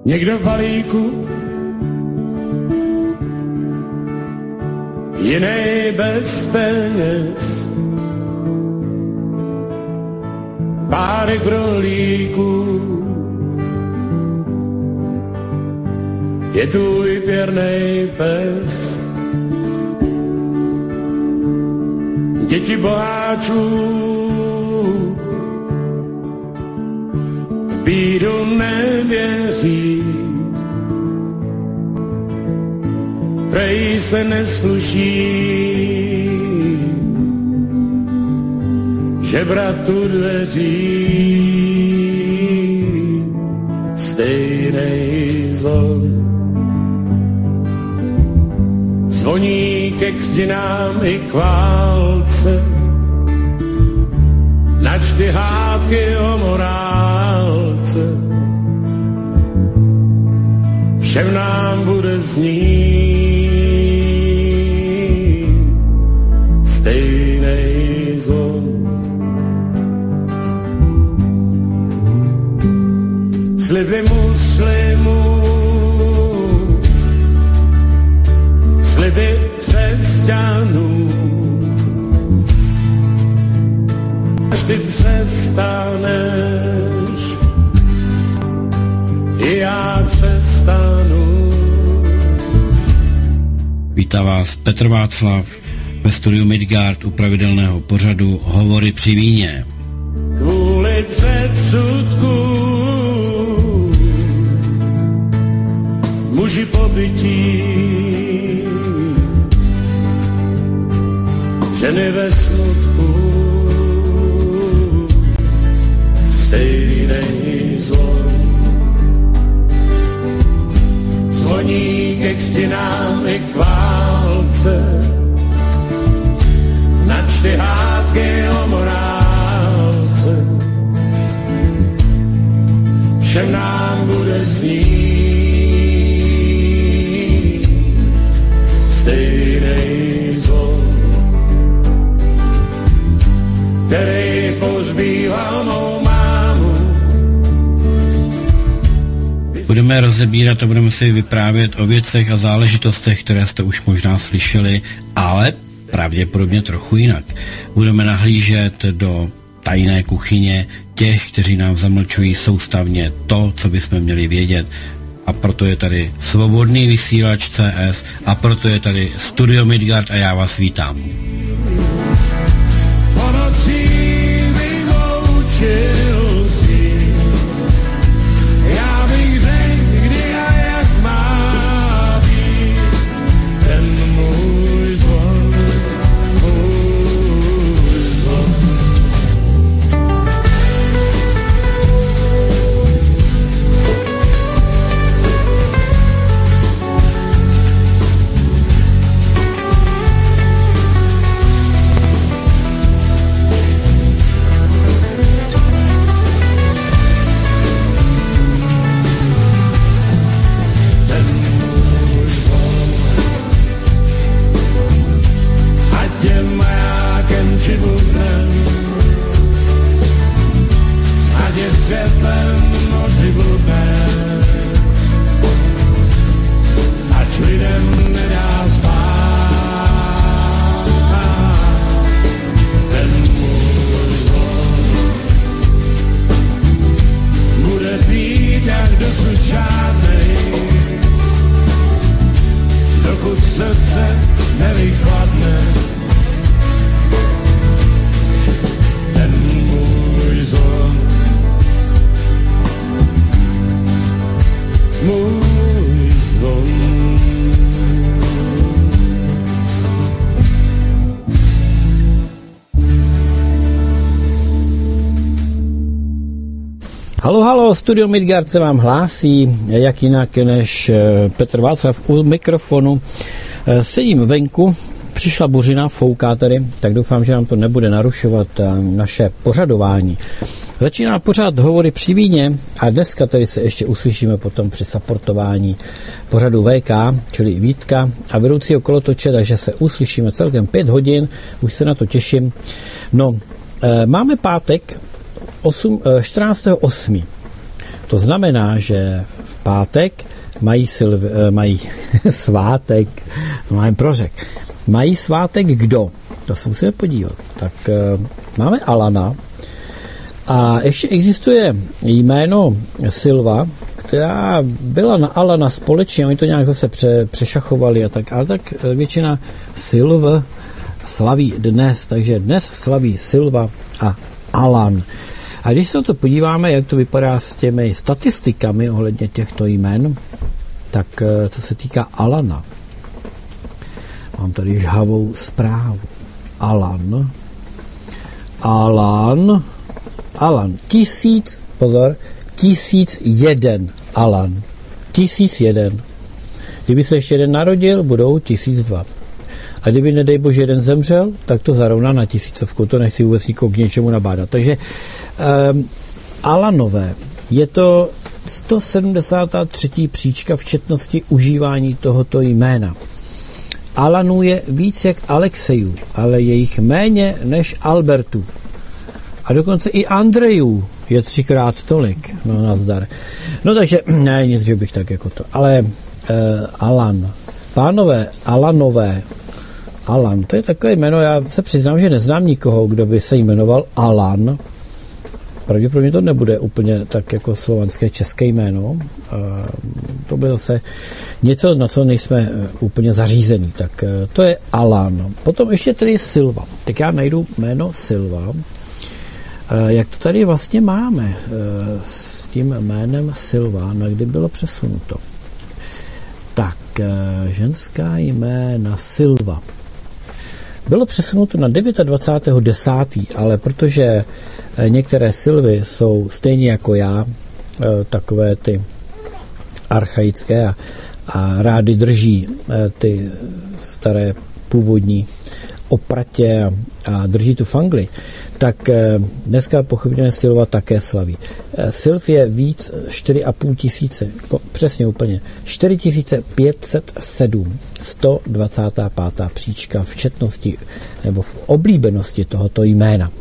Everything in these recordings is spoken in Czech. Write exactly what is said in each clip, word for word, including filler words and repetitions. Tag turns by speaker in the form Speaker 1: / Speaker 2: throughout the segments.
Speaker 1: někdo v balíku, jiný bez peněz, párek rohlíků, je tvůj pěrnej pes. Děti boháčů v bídu nevěří, prej se nesluší žebratu dveří, stejnej zvon. Zvoní ke křtinám i k válce, načty hádky o morálce, všem nám bude znít stejnej zvon. Sliby muslimů, sliby křesťanů, až ty přestaneš, i já přestanu.
Speaker 2: Vítá vás Petr Václav ve studiu Midgard u pravidelného pořadu Hovory při víně.
Speaker 1: Kvůli předsudku muži pobytí, ženy ve smutku, stejnej zvon. Zvoní ke křtinám i k válce, načty hádky o morálce, všem nám bude znít stejnej zvon, který pozbýval mou mámu.
Speaker 2: Budeme rozebírat a budeme si vyprávět o věcech a záležitostech, které jste už možná slyšeli, ale pravděpodobně trochu jinak. Budeme nahlížet do tajné kuchyně těch, kteří nám zamlčují soustavně to, co bychom měli vědět. A proto je tady Svobodný vysílač C S a proto je tady Studio Midgard a já vás vítám. Halo, halo, Studio Midgard se vám hlásí, jak jinak než Petr Václav u mikrofonu. Sedím venku, přišla buřina, fouká tady, tak doufám, že nám to nebude narušovat naše pořadování. Začíná pořád Hovory při víně a dneska tady se ještě uslyšíme potom při supportování pořadu V K, čili Vítka a vedoucího kolotoče, takže se uslyšíme celkem pět hodin, už se na to těším. No, máme pátek čtrnáctého osmého To znamená, že v pátek mají, silv, mají svátek, máme prořek, mají svátek kdo? To se musíme podívat. Tak máme Alana a ještě existuje jméno Silva, která byla na Alana společně, oni to nějak zase pře, přešachovali a tak, ale tak většina Silv slaví dnes, takže dnes slaví Silva a Alan. A když se na to podíváme, jak to vypadá s těmi statistikami ohledně těchto jmen, tak co se týká Alana, mám tady žhavou zprávu. Alan, Alan, Alan, tisíc, pozor, tisíc jeden Alan, tisíc jeden. Kdyby se ještě jeden narodil, budou tisíc dva. A kdyby, nedej bože, jeden zemřel, tak to zarovná na tisícovku. To nechci vůbec nikoho k něčemu nabádat. Takže um, Alanové, je to sto sedmdesátá třetí příčka v četnosti užívání tohoto jména. Alanů je víc jak Alexejů, ale je jich méně než Albertů. A dokonce i Andrejů je třikrát tolik. No, nazdar. No takže, ne, nic, že bych tak jako to. Ale uh, Alan, pánové, Alanové, Alan, to je takové jméno, já se přiznám, že neznám nikoho, kdo by se jmenoval Alan. Pravděpodobně to nebude úplně tak jako slovanské české jméno. To by zase něco, na co nejsme úplně zařízení. Tak to je Alan. Potom ještě tady Silva. Tak já najdu jméno Silva. Jak to tady vlastně máme s tím jménem Silva, na kdy bylo přesunuto? Tak, ženská jména Silva. Bylo přesunuto na dvacátého devátého desátého ale protože některé Silvy jsou stejně jako já, takové ty archaické a, a rády drží ty staré původní opratě a, a drží tu fangli, tak dneska pochopitelně Silva také slaví. Silv je víc čtyři a půl tisíce, přesně úplně, čtyři tisíce pět set sedm, sto dvacátá pátá příčka v četnosti nebo v oblíbenosti tohoto jména.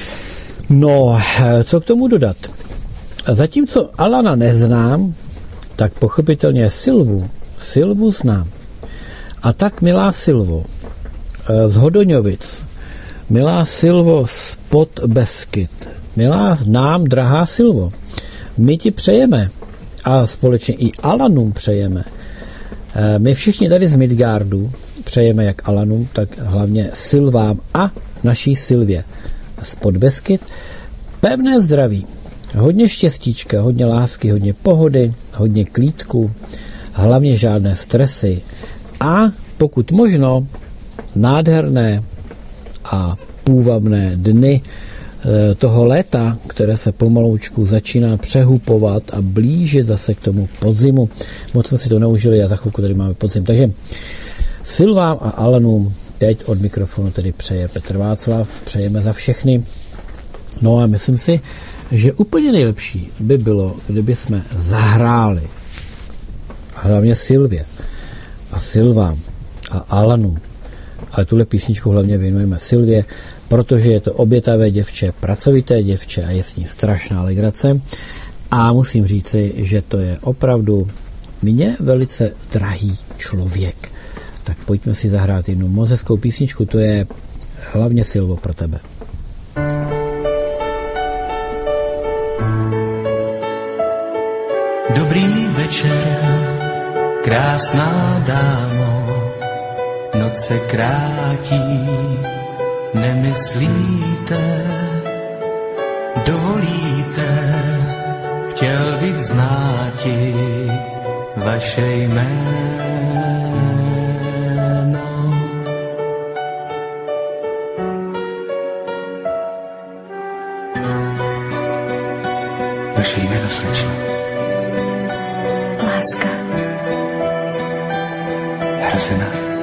Speaker 2: No, co k tomu dodat? Zatímco Alana neznám, tak pochopitelně Silvu, Silvu znám. A tak, milá Silvo, z Hodoňovic, milá Silvo z Podbeskyt, milá nám drahá Silvo, my ti přejeme a společně i Alanům přejeme. My všichni tady z Midgardu přejeme jak Alanům, tak hlavně Silvám a naší Silvě z Podbeskyt pevné zdraví, hodně štěstíčka, hodně lásky, hodně pohody, hodně klídku, hlavně žádné stresy a pokud možno nádherné a půvabné dny toho léta, které se pomaloučku začíná přehupovat a blížit zase k tomu podzimu. Moc jsme si to neužili a za chvilku tady máme podzim. Takže Silvám a Alanům teď od mikrofonu tedy přeje Petr Václav, přejeme za všechny. No a myslím si, že úplně nejlepší by bylo, kdyby jsme zahráli hlavně Silvě a Silvám a Alanům. Ale tuhle písničku hlavně věnujeme Silvě, protože je to obětavé děvče, pracovité děvče a je s ní strašná legrace. A musím říci, že to je opravdu mně velice drahý člověk. Tak pojďme si zahrát jednu moc hezkou písničku, to je hlavně Silvo pro tebe.
Speaker 3: Dobrý večer, krásná dámo, noc se krátí, nemyslíte, dovolíte, chtěl bych znáti vaše jméno. Vaše jméno, slečno.
Speaker 4: Láska.
Speaker 3: Hrozena.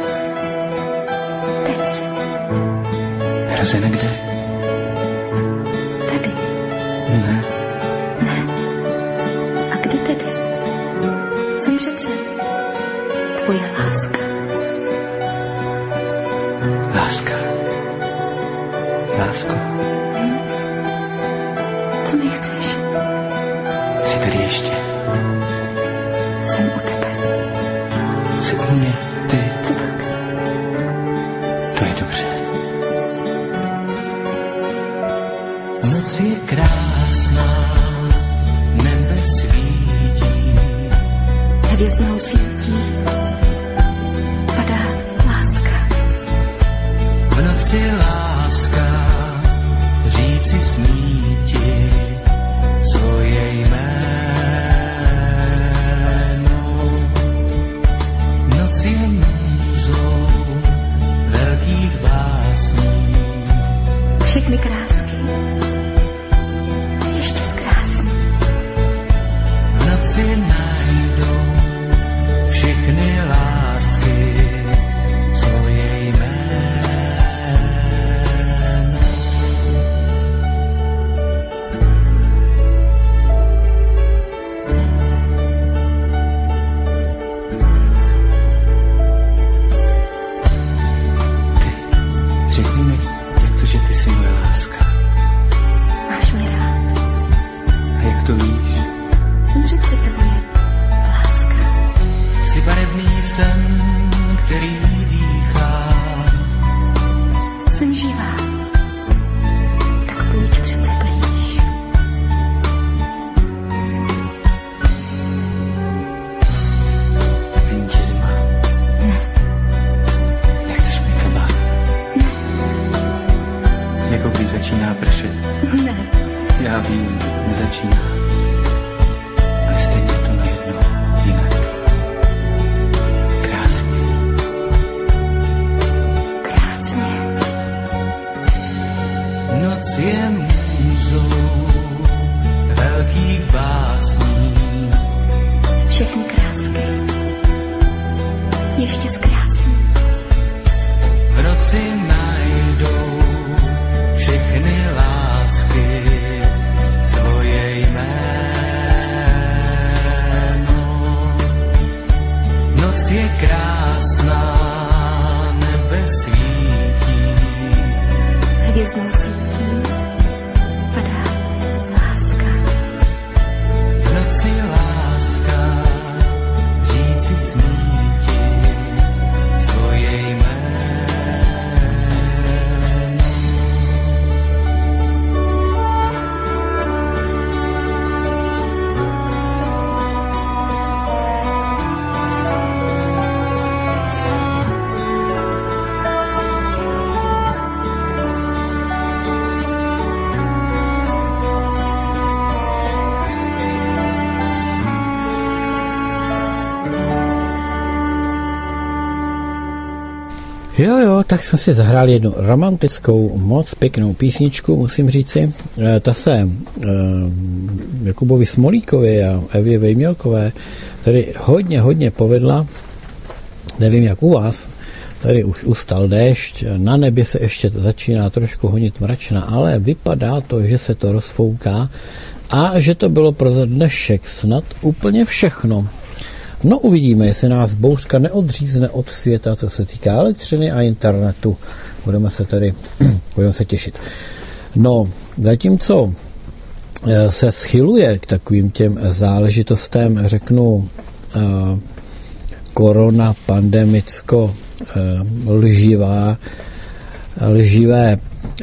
Speaker 4: Teď.
Speaker 3: Hrozena kde?
Speaker 4: Tady.
Speaker 3: Ne.
Speaker 4: Ne. A kdy tedy? Jsem přece tvoje láska.
Speaker 3: Láska. Lásko.
Speaker 4: Hm? Co mi chceš?
Speaker 3: Jsi tady ještě? já vím, nezačíná, ale stejně to najednou jinak. Krásně.
Speaker 4: Krásně.
Speaker 5: Noc je můzou velkých básní.
Speaker 4: Všechny krásky ještě zkrásní.
Speaker 5: V noci najdou všechny lásky svoje jméno. Noc je krásná, nebe svítí.
Speaker 4: Hvězdnou sítí padá láska.
Speaker 5: V noci láska říci sníti svoje jméno.
Speaker 2: Jo, jo, tak jsme si zahráli jednu romantickou, moc pěknou písničku, musím říci. E, ta se e, Jakubovi Smolíkovi a Evě Vejmělkové tady hodně, hodně povedla. Nevím, jak u vás. Tady už ustal déšť, na nebi se ještě začíná trošku honit mračna, ale vypadá to, že se to rozfouká a že to bylo pro dnešek snad úplně všechno. No uvidíme, jestli nás bouřka neodřízne od světa, co se týká elektřiny a internetu. Budeme se tady budeme se těšit. No, zatímco se schyluje k takovým těm záležitostem, řeknu, uh, korona, pandemicko, uh, lživá, lživé uh,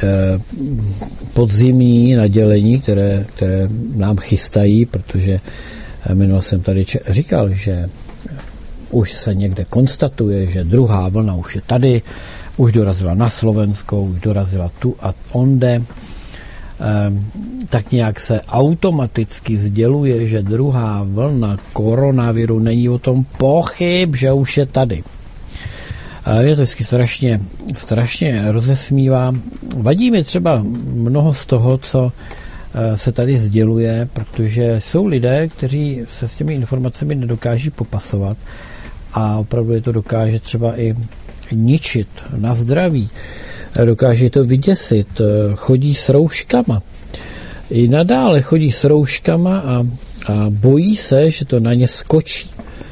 Speaker 2: podzimní nadělení, které, které nám chystají, protože minul jsem tady říkal, že už se někde konstatuje, že druhá vlna už je tady, už dorazila na Slovensko, už dorazila tu a onde. Ehm, tak nějak se automaticky sděluje, že druhá vlna koronaviru, není o tom pochyb, že už je tady. Ehm, je to vždycky strašně, strašně rozesmívá. Vadí mi třeba mnoho z toho, co se tady sděluje, protože jsou lidé, kteří se s těmi informacemi nedokáží popasovat a opravdu je to dokáže třeba i ničit na zdraví. Dokáže to vyděsit. Chodí s rouškama. I nadále chodí s rouškama a, a bojí se, že to na ně skočí.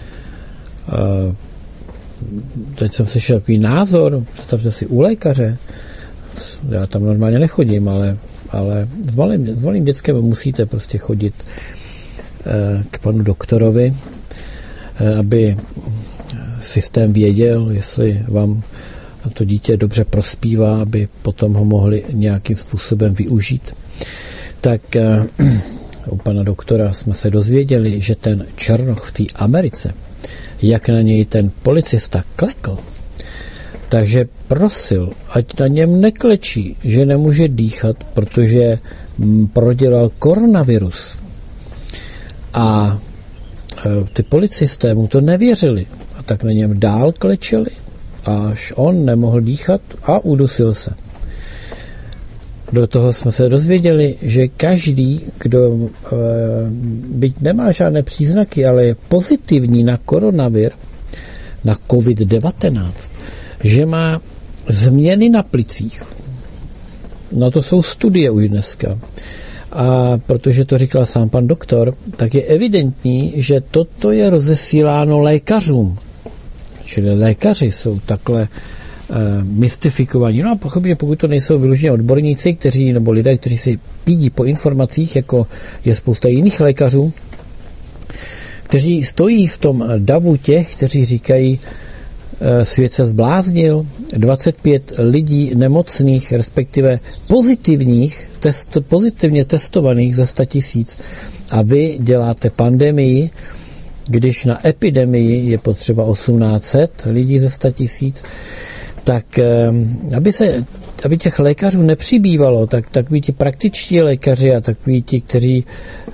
Speaker 2: Teď jsem slyšel takový názor, představte si u lékaře, já tam normálně nechodím, ale ale s malým, s malým dětskem musíte prostě chodit eh, k panu doktorovi, eh, aby systém věděl, jestli vám to dítě dobře prospívá, aby potom ho mohli nějakým způsobem využít. Tak eh, u pana doktora jsme se dozvěděli, že ten černoch v té Americe, jak na něj ten policista klekl, takže prosil, ať na něm neklečí, že nemůže dýchat, protože prodělal koronavirus. A ty policisté mu to nevěřili. A tak na něm dál klečeli, až on nemohl dýchat a udusil se. Do toho jsme se dozvěděli, že každý, kdo byť nemá žádné příznaky, ale je pozitivní na koronavir, na covid devatenáct, že má změny na plicích. No to jsou studie už dneska. A protože to říkal sám pan doktor, tak je evidentní, že toto je rozesíláno lékařům. Čili lékaři jsou takhle uh, mystifikovaní. No a pochopně, pokud to nejsou vyloženě odborníci, kteří, nebo lidé, kteří si pídí po informacích, jako je spousta jiných lékařů, kteří stojí v tom davu těch, kteří říkají, svět se zbláznil, dvacet pět lidí nemocných, respektive pozitivních, test, pozitivně testovaných za sto tisíc a vy děláte pandemii, když na epidemii je potřeba osmnáct set lidí ze sto tisíc, tak aby se, aby těch lékařů nepřibývalo, tak takoví ti praktičtí lékaři a takoví ti, kteří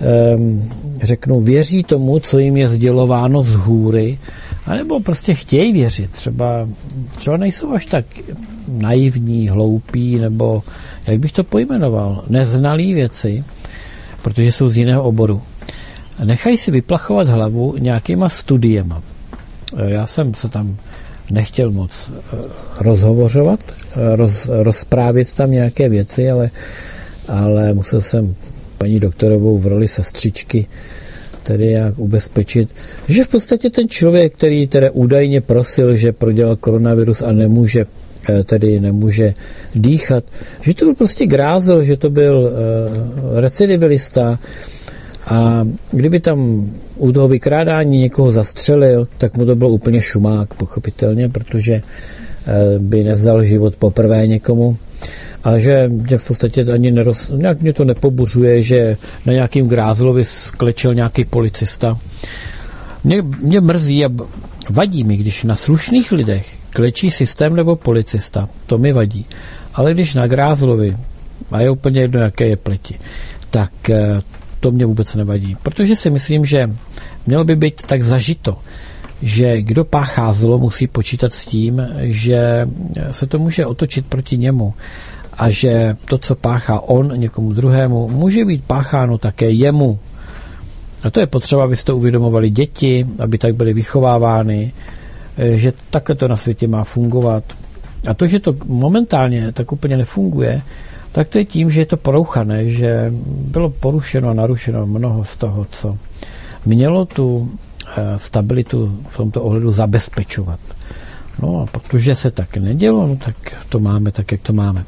Speaker 2: řeknou, věří tomu, co jim je sdělováno z hůry, anebo prostě chtějí věřit. Třeba, třeba nejsou až tak naivní, hloupí, nebo jak bych to pojmenoval, neznalí věci, protože jsou z jiného oboru. Nechají si vyplachovat hlavu nějakýma studiema. Já jsem se tam nechtěl moc rozhovořovat, roz, rozprávět tam nějaké věci, ale, ale musel jsem paní doktorovou v roli sestřičky tedy jak ubezpečit, že v podstatě ten člověk, který tedy údajně prosil, že prodělal koronavirus a nemůže tedy nemůže dýchat, že to byl prostě grázel, že to byl uh, recidivilista a kdyby tam u toho vykrádání někoho zastřelil, tak mu to bylo úplně šumák, pochopitelně, protože uh, by nevzal život poprvé někomu a že mě v podstatě ani neroz, nějak mě to nepobuřuje, že na nějakým grázlovi sklečel nějaký policista. Mě, mě mrzí a vadí mi, když na slušných lidech klečí systém nebo policista, to mi vadí. Ale když na grázlovi, a je úplně jedno, jaké je pleti, tak to mě vůbec nevadí. Protože si myslím, že mělo by být tak zažito, že kdo páchá zlo, musí počítat s tím, že se to může otočit proti němu a že to, co páchá on někomu druhému, může být pácháno také jemu. A to je potřeba, abyste to uvědomovali děti, aby tak byly vychovávány, že takhle to na světě má fungovat. A to, že to momentálně tak úplně nefunguje, tak to je tím, že je to porouchané, že bylo porušeno a narušeno mnoho z toho, co mělo tu stabilitu v tomto ohledu zabezpečovat. No a protože se tak nedělo, no tak to máme tak, jak to máme.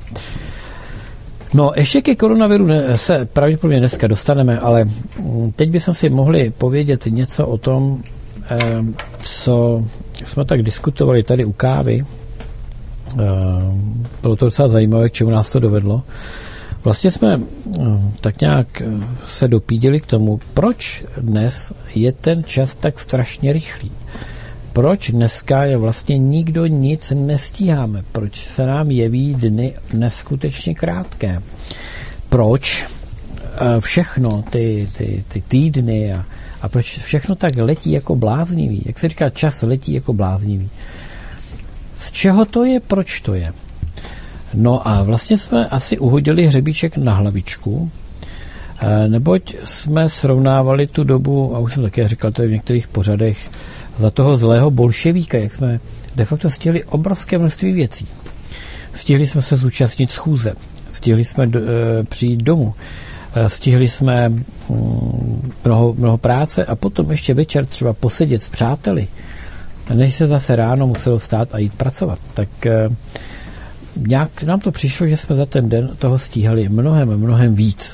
Speaker 2: No, ještě ke koronaviru se pravděpodobně dneska dostaneme, ale teď bychom si mohli povědět něco o tom, co jsme tak diskutovali tady u kávy. Bylo to docela zajímavé, k čemu nás to dovedlo. Vlastně jsme tak nějak se dopídili k tomu, proč dnes je ten čas tak strašně rychlý. Proč dneska je vlastně nikdo nic nestíháme? Proč se nám jeví dny neskutečně krátké? Proč všechno, ty, ty, ty týdny a, a proč všechno tak letí jako bláznivý? Jak se říká, čas letí jako bláznivý. Z čeho to je? Proč to je? No a vlastně jsme asi uhodili hřebíček na hlavičku, neboť jsme srovnávali tu dobu, a už jsem také říkal to v některých pořadech, za toho zlého bolševíka, jak jsme de facto stihli obrovské množství věcí. Stihli jsme se zúčastnit schůze, stihli jsme do, e, přijít domů, e, stihli jsme mm, mnoho, mnoho práce a potom ještě večer třeba posedět s přáteli, než se zase ráno muselo vstát a jít pracovat. Tak e, nějak nám to přišlo, že jsme za ten den toho stíhali mnohem, mnohem víc.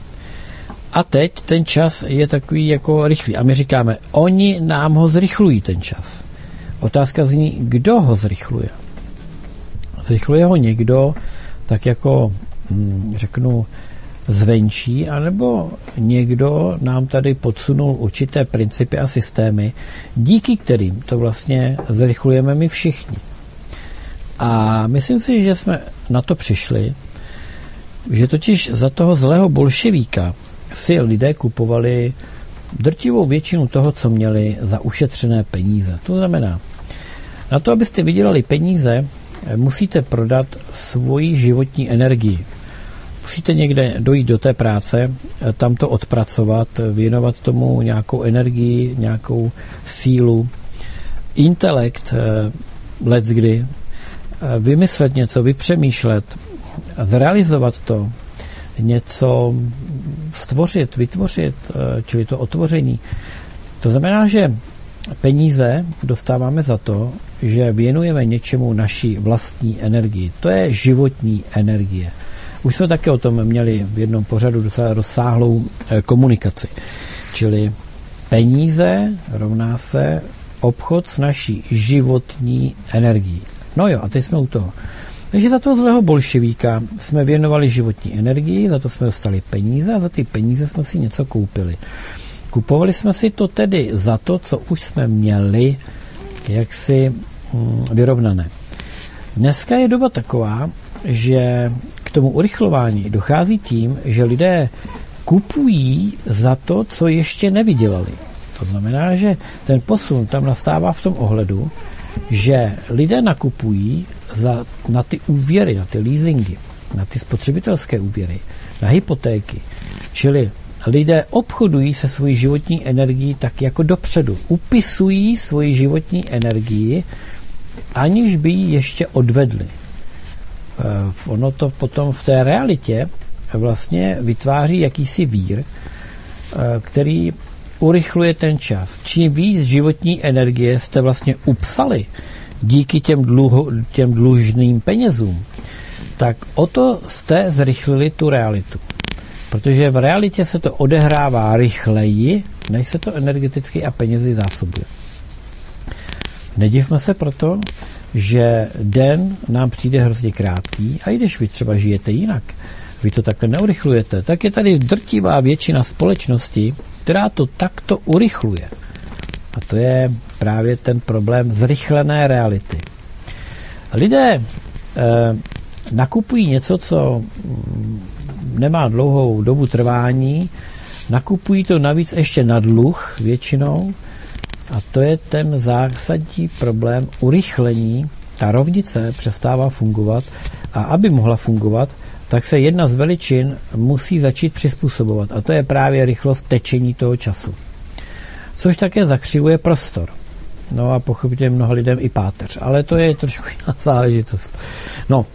Speaker 2: A teď ten čas je takový jako rychlý. A my říkáme, oni nám ho zrychlují ten čas. Otázka zní, kdo ho zrychluje? Zrychluje ho někdo tak jako, hm, řeknu, zvenčí, anebo někdo nám tady podsunul určité principy a systémy, díky kterým to vlastně zrychlujeme my všichni. A myslím si, že jsme na to přišli, že totiž za toho zlého bolševíka si lidé kupovali drtivou většinu toho, co měli za ušetřené peníze. To znamená, na to, abyste vydělali peníze, musíte prodat svoji životní energii. Musíte někde dojít do té práce, tam to odpracovat, věnovat tomu nějakou energii, nějakou sílu, intelekt, leckdy, vymyslet něco, vypřemýšlet, zrealizovat to, něco stvořit, vytvořit, čili to otvoření. To znamená, že peníze dostáváme za to, že věnujeme něčemu naší vlastní energii. To je životní energie. Už jsme také o tom měli v jednom pořadu docela rozsáhlou komunikaci. Čili peníze rovná se obchod s naší životní energií. No jo, a teď jsme u toho. Takže za toho zlého bolševíka jsme věnovali životní energii, za to jsme dostali peníze a za ty peníze jsme si něco koupili. Kupovali jsme si to tedy za to, co už jsme měli jaksi hm, vyrovnané. Dneska je doba taková, že k tomu urychlování dochází tím, že lidé kupují za to, co ještě nevydělali. To znamená, že ten posun tam nastává v tom ohledu, že lidé nakupují za, na ty úvěry, na ty leasingy, na ty spotřebitelské úvěry, na hypotéky. Čili lidé obchodují se svojí životní energií tak jako dopředu. Upisují svoji životní energii, aniž by ji ještě odvedli. Ono to potom v té realitě vlastně vytváří jakýsi vír, který urychluje ten čas. Čím víc životní energie jste vlastně upsali díky těm, dluho, těm dlužným penězům, tak o to jste zrychlili tu realitu. Protože v realitě se to odehrává rychleji, než se to energeticky a penězi zásobuje. Nedivme se proto, že den nám přijde hrozně krátký a i když vy třeba žijete jinak, vy to takhle neurychlujete, tak je tady drtivá většina společnosti, která to takto urychluje. A to je právě ten problém zrychlené reality. Lidé eh, nakupují něco, co nemá dlouhou dobu trvání, nakupují to navíc ještě na dluh většinou a to je ten zásadní problém urychlení. Ta rovnice přestává fungovat a aby mohla fungovat, tak se jedna z veličin musí začít přizpůsobovat a to je právě rychlost tečení toho času. Což také zakřivuje prostor. No a pochopitelně mnoha lidem i páteř, ale to je trošku jiná záležitost. No,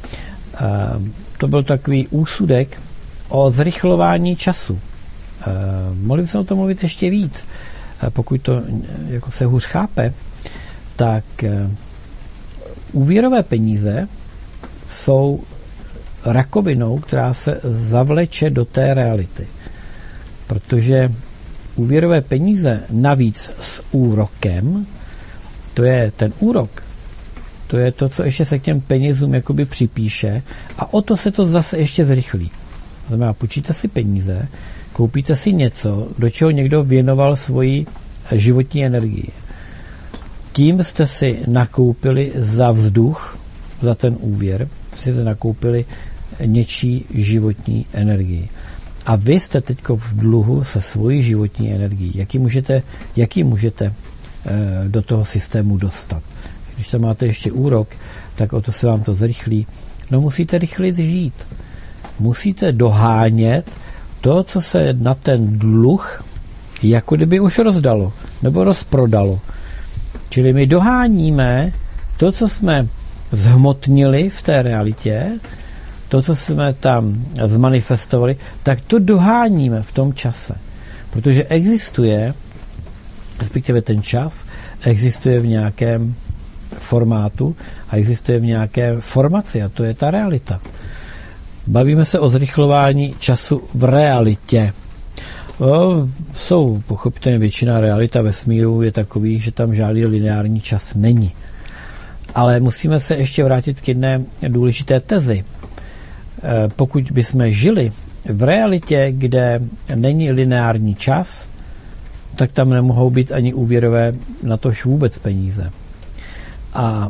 Speaker 2: to byl takový úsudek o zrychlování času. Mohli bychom o tom mluvit ještě víc. Pokud to jako se hůř chápe, tak úvěrové peníze jsou rakovinou, která se zavleče do té reality. Protože úvěrové peníze navíc s úrokem, to je ten úrok, to je to, co ještě se k těm penězům jakoby připíše a o to se to zase ještě zrychlí. To znamená, půjčíte si peníze, koupíte si něco, do čeho někdo věnoval svoji životní energii. Tím jste si nakoupili za vzduch, za ten úvěr, jste nakoupili něčí životní energii. A vy jste teď v dluhu se svojí životní energií. Jaký můžete, jaký můžete e, do toho systému dostat? Když tam máte ještě úrok, tak o to se vám to zrychlí. No musíte rychleji žít. Musíte dohánět to, co se na ten dluh jako kdyby už rozdalo nebo rozprodalo. Čili my doháníme to, co jsme zhmotnili v té realitě, to, co jsme tam zmanifestovali, tak to doháníme v tom čase. Protože existuje, respektive ten čas, existuje v nějakém formátu a existuje v nějaké formaci a to je ta realita. Bavíme se o zrychlování času v realitě. O, jsou pochopitelně většina realita vesmíru je takový, že tam žádný lineární čas není. Ale musíme se ještě vrátit k jedné důležité tezi. Pokud bychom žili v realitě, kde není lineární čas, tak tam nemohou být ani úvěrové, natož vůbec peníze. A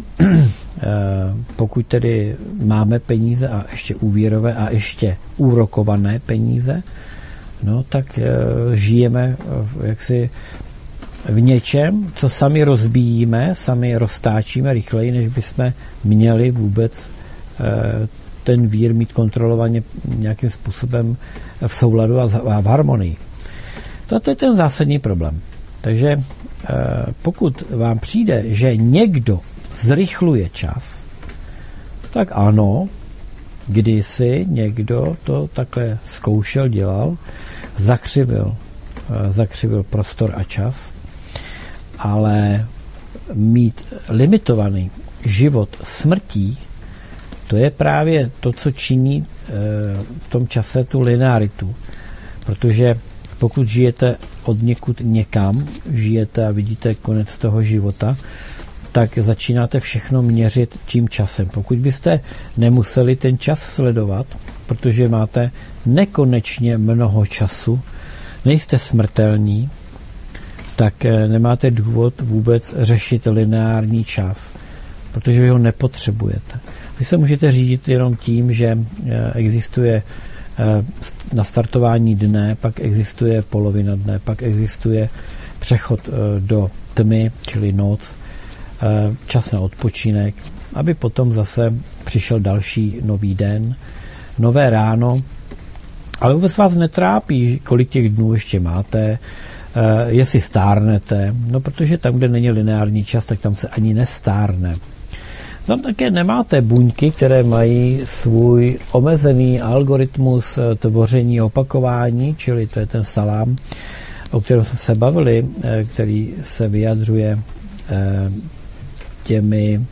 Speaker 2: pokud tedy máme peníze a ještě úvěrové a ještě úrokované peníze, no tak žijeme jaksi v něčem, co sami rozbíjíme, sami roztáčíme rychleji, než bychom měli vůbec ten vír mít kontrolovaně nějakým způsobem v souladu a v harmonii. Toto je ten zásadní problém. Takže pokud vám přijde, že někdo zrychluje čas, tak ano, kdysi někdo to takhle zkoušel, dělal, zakřivil, zakřivil prostor a čas, ale mít limitovaný život smrtí, to je právě to, co činí v tom čase tu linearitu. Protože pokud žijete od někud někam, žijete a vidíte konec toho života, tak začínáte všechno měřit tím časem. Pokud byste nemuseli ten čas sledovat, protože máte nekonečně mnoho času, nejste smrtelní, tak nemáte důvod vůbec řešit lineární čas, protože vy ho nepotřebujete. Vy se můžete řídit jenom tím, že existuje na startování dne, pak existuje polovina dne, pak existuje přechod do tmy, čili noc, čas na odpočinek, aby potom zase přišel další nový den, nové ráno, ale vůbec vás netrápí, kolik těch dnů ještě máte, jestli stárnete, no protože tam, kde není lineární čas, tak tam se ani nestárne. Tam také nemáte buňky, které mají svůj omezený algoritmus tvoření opakování, čili to je ten salám, o kterém jsme se bavili, který se vyjadřuje těmi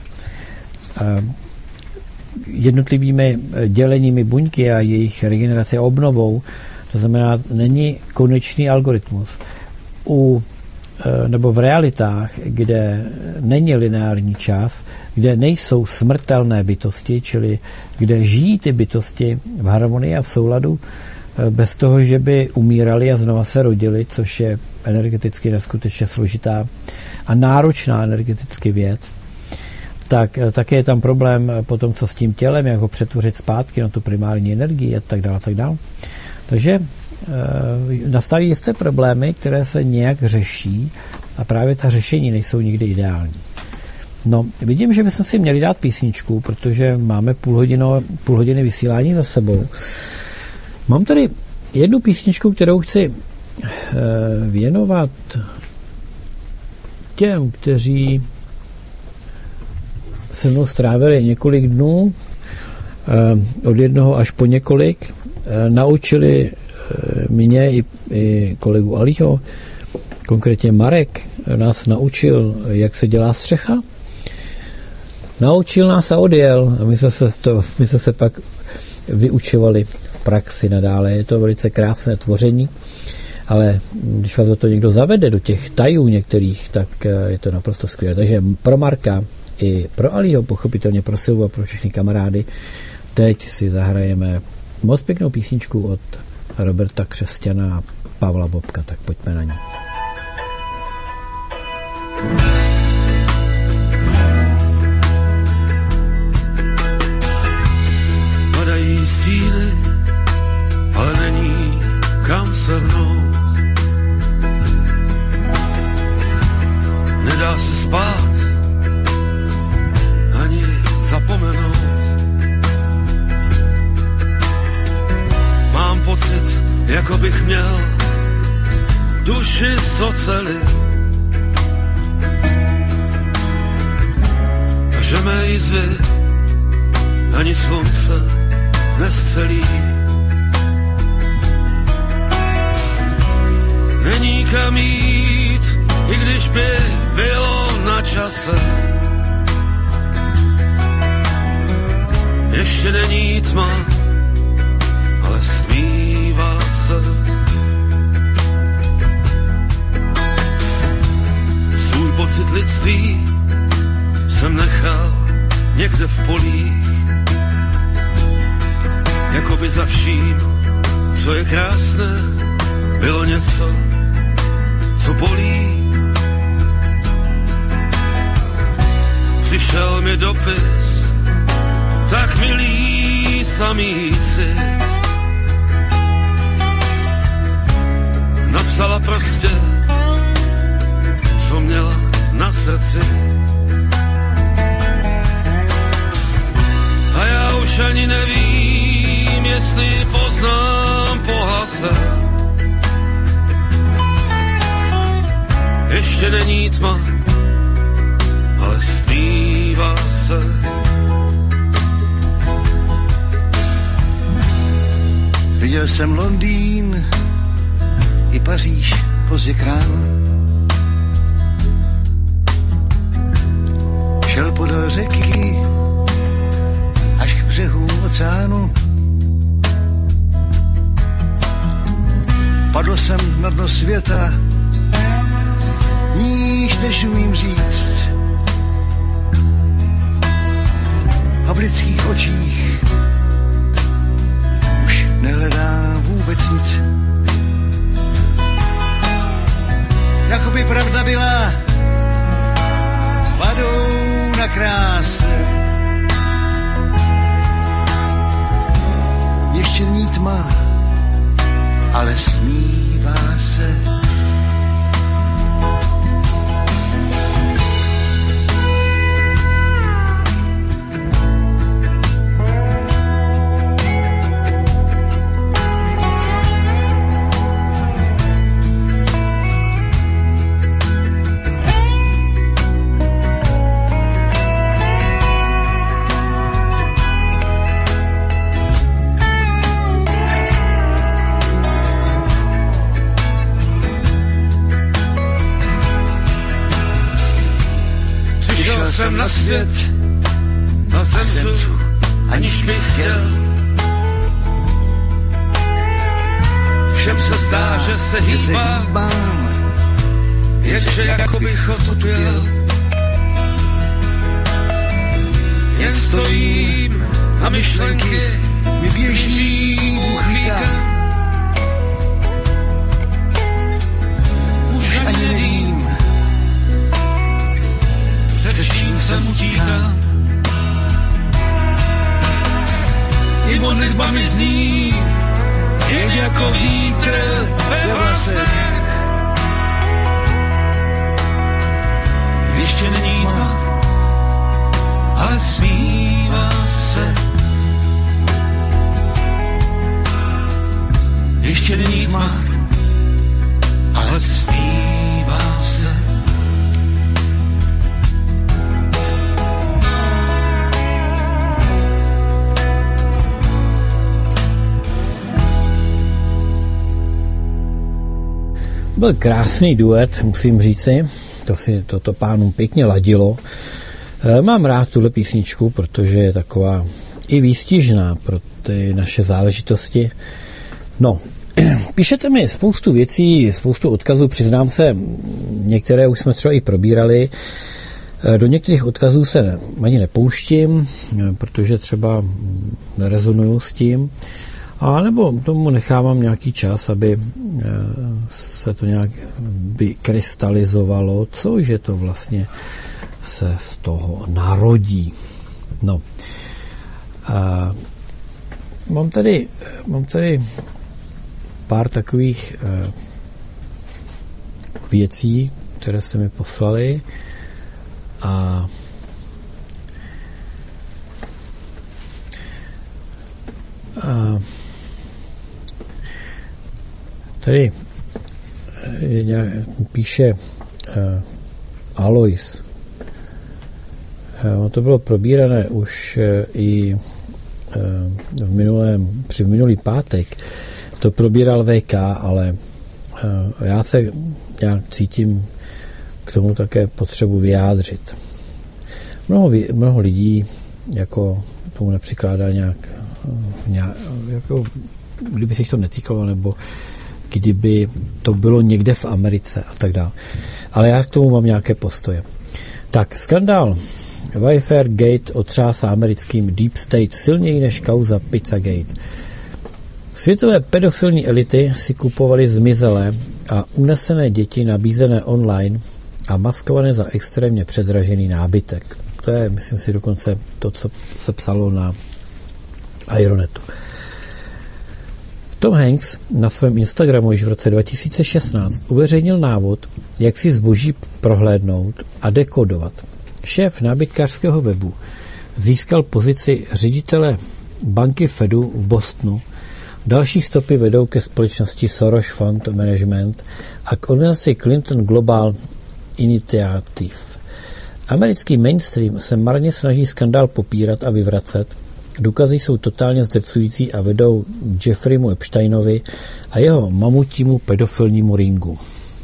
Speaker 2: jednotlivými děleními buňky a jejich regenerace a obnovou. To znamená, není konečný algoritmus. U nebo v realitách, kde není lineární čas, kde nejsou smrtelné bytosti, čili kde žijí ty bytosti v harmonii a v souladu, bez toho, že by umírali a znova se rodili, což je energeticky neskutečně složitá a náročná energeticky věc, tak také je tam problém potom, co s tím tělem, jak ho přetvořit zpátky na tu primární energii a tak dále, a tak dále. Takže nastaví jisté problémy, které se nějak řeší a právě ta řešení nejsou nikdy ideální. No, vidím, že bychom si měli dát písničku, protože máme půl, hodino, půl hodiny vysílání za sebou. Mám tady jednu písničku, kterou chci věnovat těm, kteří se mnou strávili několik dnů, od jednoho až po několik, naučili mě i, i kolegu Alího, konkrétně Marek, nás naučil, jak se dělá střecha. Naučil nás a odjel a my jsme se, to, my jsme se pak vyučovali v praxi nadále. Je to velice krásné tvoření, ale když vás do toho někdo zavede, do těch tajů některých, tak je to naprosto skvělé. Takže pro Marka i pro Alího, pochopitelně pro Silvu a pro všechny kamarády, teď si zahrajeme moc pěknou písničku od Roberta Křesťana a Pavla Bobka, tak pojďme na ní.
Speaker 1: Padají stíny, ale není kam se vnout. Nedá se spát, ani zapomenout. Mám pocit, jako bych měl duši z oceli a že mé jizvy ani slunce nescelí. Není kam jít, i když by bylo na čase. Ještě není tma, ale smívá se. Svůj pocit lidství jsem nechal někde v polích, jakoby za vším, co je krásné, bylo něco, co bolí. Přišel mi dopis, tak milý samý cit. Napsala prostě, co měla na srdci. A já už ani nevím, jestli poznám po hlase. Ještě není tma, ale smívá se.
Speaker 6: Viděl jsem Londýn i Paříž pozdě k ránu. Šel podél řeky až k břehu oceánu. Padl jsem na dno světa, níž než umím říct. A v lidských očích už nehledám vůbec nic. Jakoby pravda byla vadou na kráse.
Speaker 1: na svět, na zemřu, aniž bych chtěl. Všem se zdá, že se hýbám, jenže jako bych otupěl. Jen stojím a myšlenky mi běží uchvíkám. Už ani nevím, před čím jsem utíkám. I modlitba mi zní, jen jako vítr ve vlasech. Ještě není tma, ale smívá se. Ještě není tma, ale smívá se.
Speaker 2: Byl krásný duet, musím říci. To si toto pánům pěkně ladilo. Mám rád tuhle písničku, protože je taková i výstižná pro ty naše záležitosti. No, píšete mi spoustu věcí, spoustu odkazů, přiznám se, některé už jsme třeba i probírali. Do některých odkazů se ani nepouštím, protože třeba nerezonuju s tím, a nebo tomu nechávám nějaký čas, aby se to nějak vykrystalizovalo, cože to vlastně se z toho narodí. No. A mám tady, mám tady pár takových uh, věcí, které jste mi poslali, a a tady nějak, píše uh, Alois. Uh, to bylo probírané už uh, i uh, v minulém, při minulý pátek. To probíral V K, ale uh, já se nějak cítím k tomu také potřebu vyjádřit. Mnoho, mnoho lidí jako tomu nepřikládá nějak, nějak jako, kdyby se jich to netýkalo, nebo kdyby to bylo někde v Americe a tak dále. Ale já k tomu mám nějaké postoje. Tak, skandál Wayfair Gate otřásá americkým Deep State silněji než kauza Pizzagate. Světové pedofilní elity si kupovaly zmizelé a unesené děti nabízené online a maskované za extrémně předražený nábytek. To je, myslím si, dokonce to, co se psalo na Ironetu. Tom Hanks na svém Instagramu již v roce dva tisíce šestnáct uveřejnil návod, jak si zboží prohlédnout a dekodovat. Šéf nábytkářského webu získal pozici ředitele banky Fedu v Bostonu. Další stopy vedou ke společnosti Soros Fund Management a k organizaci Clinton Global Initiative. Americký mainstream se marně snaží skandál popírat a vyvracet. Důkazy jsou totálně zdrcující a vedou k Jeffreymu Epsteinovi a jeho mamutímu pedofilnímu ringu.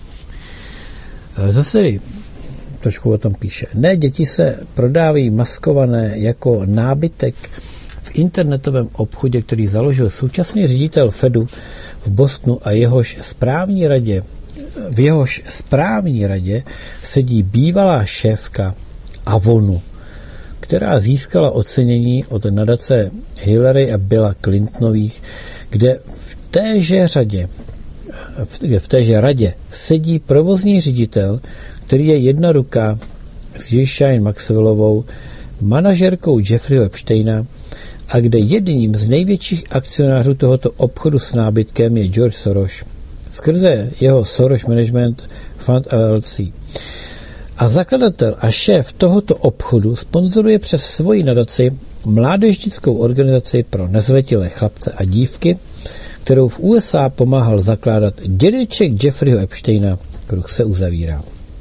Speaker 2: Zase trošku o tom píše. Ne, děti se prodávají maskované jako nábytek v internetovém obchodě, který založil současný ředitel Fedu v Bostonu a jehož správní radě, v jehož správní radě sedí bývalá šéfka Avonu, která získala ocenění od nadace Hillary a Billa Clintonových, kde v téže řadě, v téže radě sedí provozní ředitel, který je jedna ruka s Ghislaine Maxwellovou, manažerkou Jeffreyho Epsteina, a kde jedním z největších akcionářů tohoto obchodu s nábytkem je George Soros, skrze jeho Soros Management Fund L L C. A zakladatel a šéf tohoto obchodu sponzoruje přes svoji nadaci mládežnickou organizaci pro nezletilé chlapce a dívky, kterou v U S A pomáhal zakládat dědeček Jeffreyho Epsteina. Kruh se uzavírá.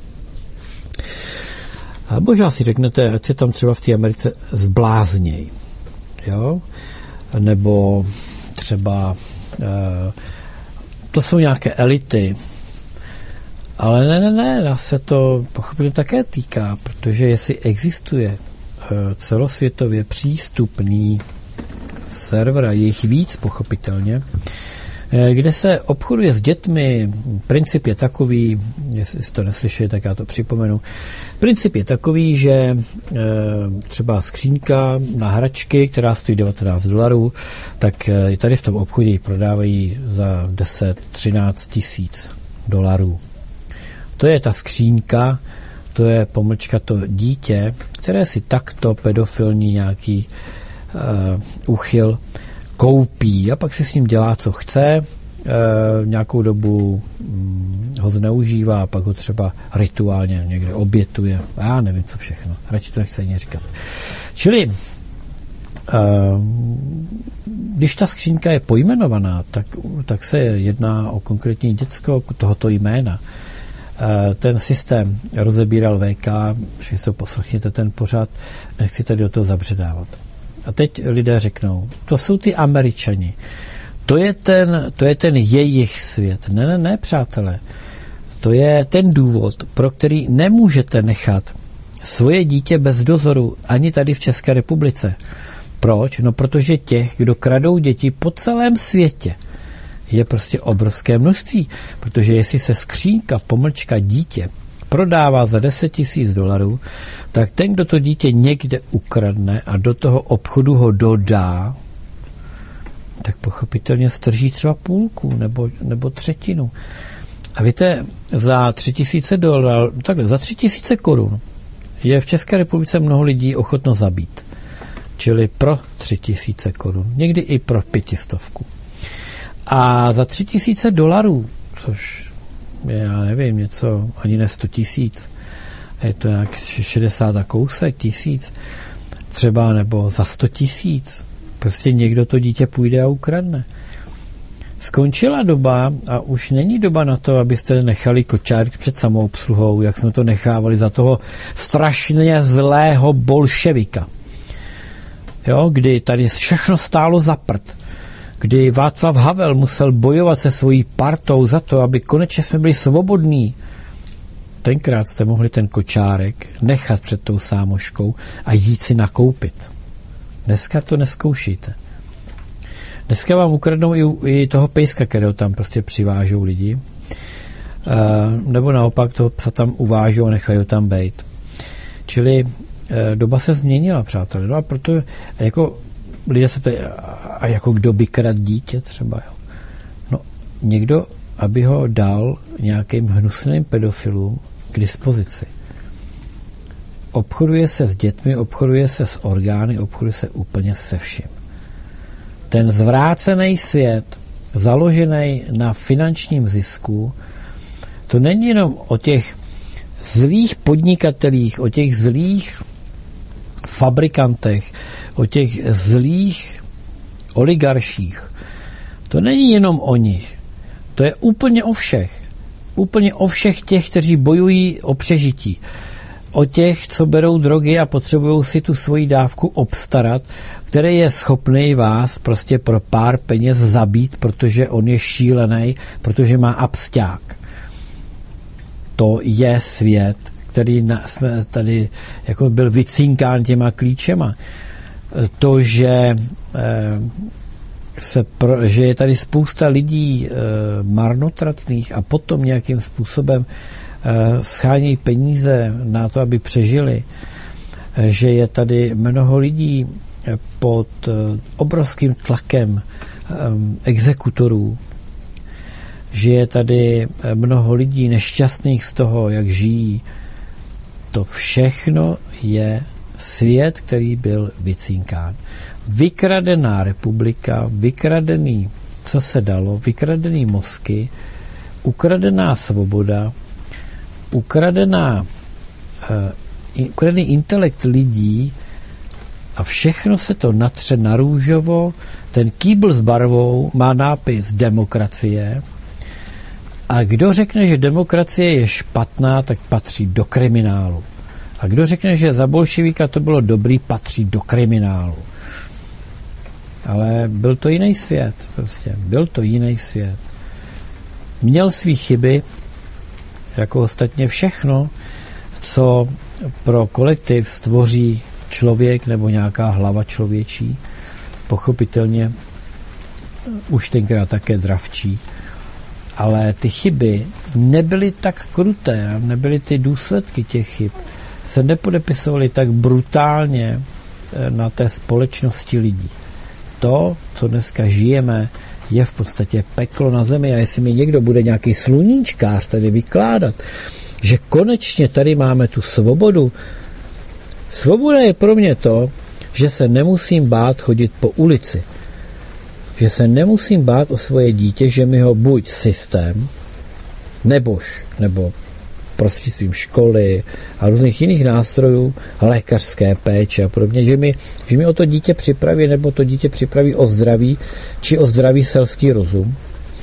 Speaker 2: A možná si řeknete, ať se tam třeba v té Americe zblázněj. Jo? Nebo třeba e, to jsou nějaké elity Ale ne, ne, ne, nás se to pochopitelně také týká, protože jestli existuje celosvětově přístupný server, je jich víc pochopitelně, kde se obchoduje s dětmi, princip je takový, jestli jste to neslyšeli, tak já to připomenu, princip je takový, že třeba skřínka na hračky, která stojí devatenáct dolarů, tak tady v tom obchodě ji prodávají za deset třináct tisíc dolarů. To je ta skřínka, to je pomlčka to dítě, které si takto pedofilní nějaký uh, úchyl koupí a pak si s ním dělá, co chce, uh, nějakou dobu um, ho zneužívá a pak ho třeba rituálně někde obětuje. Já nevím, co všechno. Radši to nechci ani říkat. Čili uh, když ta skřínka je pojmenovaná, tak, tak se jedná o konkrétní děcko tohoto jména. Ten systém rozebíral V K, že si to poslechněte ten pořad, nechci tady do toho zabředávat. A teď lidé řeknou, to jsou ty Američani, to je ten, to je ten jejich svět. Ne, ne, ne, přátelé. To je ten důvod, pro který nemůžete nechat svoje dítě bez dozoru ani tady v České republice. Proč? No protože těch, kdo kradou děti po celém světě, je prostě obrovské množství, protože jestli se skřínka, pomlčka dítě prodává za deset tisíc dolarů, tak ten, kdo to dítě někde ukradne a do toho obchodu ho dodá, tak pochopitelně strží třeba půlku nebo, nebo třetinu. A víte, za tři tisíce dolarů, takhle, za tři tisíce korun je v České republice mnoho lidí ochotno zabít. Čili pro tři tisíce korun. Někdy i pro pětistovku. A za tři tisíce dolarů, což je, já nevím, něco, ani ne sto tisíc, je to nějak šedesát a kousek tisíc, třeba, nebo za sto tisíc, prostě někdo to dítě půjde a ukradne. Skončila doba a už není doba na to, abyste nechali kočárky před samoobsluhou, jak jsme to nechávali za toho strašně zlého bolševika. Jo, kdy tady všechno stálo za prd. Kdy Václav Havel musel bojovat se svojí partou za to, aby konečně jsme byli svobodní. Tenkrát jste mohli ten kočárek nechat před tou sámoškou a jít si nakoupit. Dneska to neskoušíte. Dneska vám ukradnou i, i toho pejska, kterého tam prostě přivážou lidi. E, nebo naopak toho psa tam uvážou a nechají ho tam bejt. Čili e, doba se změnila, přátelé. No a proto jako lidé se ptají, a jako kdo by kradl dítě třeba, jo? No, někdo, aby ho dal nějakým hnusným pedofilům k dispozici. Obchoduje se s dětmi, obchoduje se s orgány, obchoduje se úplně se vším. Ten zvrácený svět, založený na finančním zisku, to není jenom o těch zlých podnikatelích, o těch zlých fabrikantech, o těch zlých oligarších. To není jenom o nich. To je úplně o všech. Úplně o všech těch, kteří bojují o přežití. O těch, co berou drogy a potřebují si tu svoji dávku obstarat, který je schopný vás prostě pro pár peněz zabít, protože on je šílený, protože má absťák. To je svět, který na, jsme tady jako byl vycinkán těma klíčema. To, že, se pro, že je tady spousta lidí marnotratných a potom nějakým způsobem schánějí peníze na to, aby přežili, že je tady mnoho lidí pod obrovským tlakem exekutorů, že je tady mnoho lidí nešťastných z toho, jak žijí. To všechno je svět, který byl vycinkán. Vykradená republika, vykradený, co se dalo, vykradený mozky, ukradená svoboda, ukradená, uh, ukradený intelekt lidí a všechno se to natře na růžovo, ten kýbl s barvou má nápis demokracie a kdo řekne, že demokracie je špatná, tak patří do kriminálu. A kdo řekne, že za bolševíka to bylo dobrý, patří do kriminálu. Ale byl to jiný svět, prostě. Byl to jiný svět. Měl svý chyby, jako ostatně všechno, co pro kolektiv stvoří člověk nebo nějaká hlava člověčí, pochopitelně už tenkrát také dravčí, ale ty chyby nebyly tak kruté, nebyly ty důsledky těch chyb, se nepodepisovaly tak brutálně na té společnosti lidí. To, co dneska žijeme, je v podstatě peklo na zemi a jestli mi někdo bude nějaký sluníčkář tady vykládat, že konečně tady máme tu svobodu. Svoboda je pro mě to, že se nemusím bát chodit po ulici. Že se nemusím bát o svoje dítě, že mi ho buď systém, nebož, nebo prostřednictvím školy a různých jiných nástrojů, lékařské péče a podobně, že mi, že mi o to dítě připraví, nebo to dítě připraví o zdraví, či o zdravý selský rozum.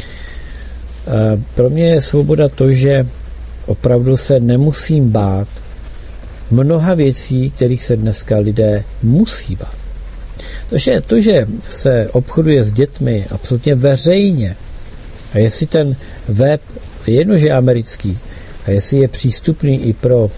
Speaker 2: E, pro mě je svoboda to, že opravdu se nemusím bát mnoha věcí, kterých se dneska lidé musí bát. Takže to, že se obchoduje s dětmi absolutně veřejně a jestli ten web, jedno, že je americký, a jestli je přístupný i pro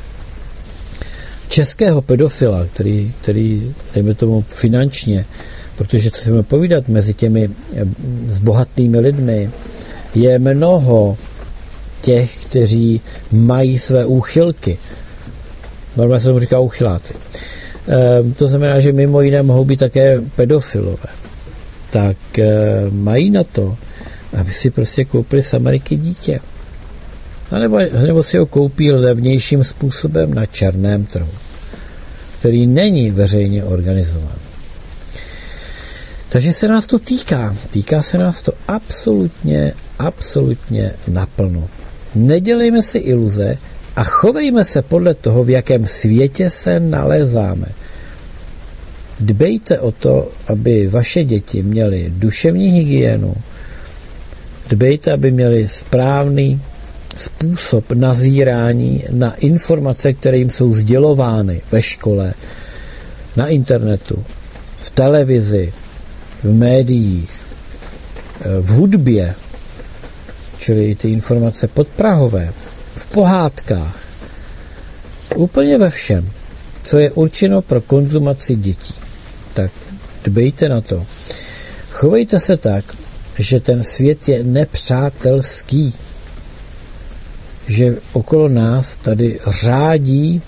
Speaker 2: českého pedofila, který, který dejme tomu finančně, protože co si můžeme povídat mezi těmi zbohatlými lidmi, je mnoho těch, kteří mají své úchylky. Normálně se tomu říká úchyláci. E, to znamená, že mimo jiné mohou být také pedofilové. Tak e, mají na to, aby si prostě koupili z Ameriky dítě. A nebo, nebo si ho koupí levnějším způsobem na černém trhu, který není veřejně organizován. Takže se nás to týká. Týká se nás to absolutně, absolutně naplno. Nedělejme si iluze a chovejme se podle toho, v jakém světě se nalezáme. Dbejte o to, aby vaše děti měly duševní hygienu. Dbejte, aby měli správný způsob nazírání na informace, které jim jsou sdělovány ve škole, na internetu, v televizi, v médiích, v hudbě, čili ty informace podprahové, v pohádkách, úplně ve všem, co je určeno pro konzumaci dětí. Tak dbejte na to. Chovejte se tak, že ten svět je nepřátelský, že okolo nás tady řádí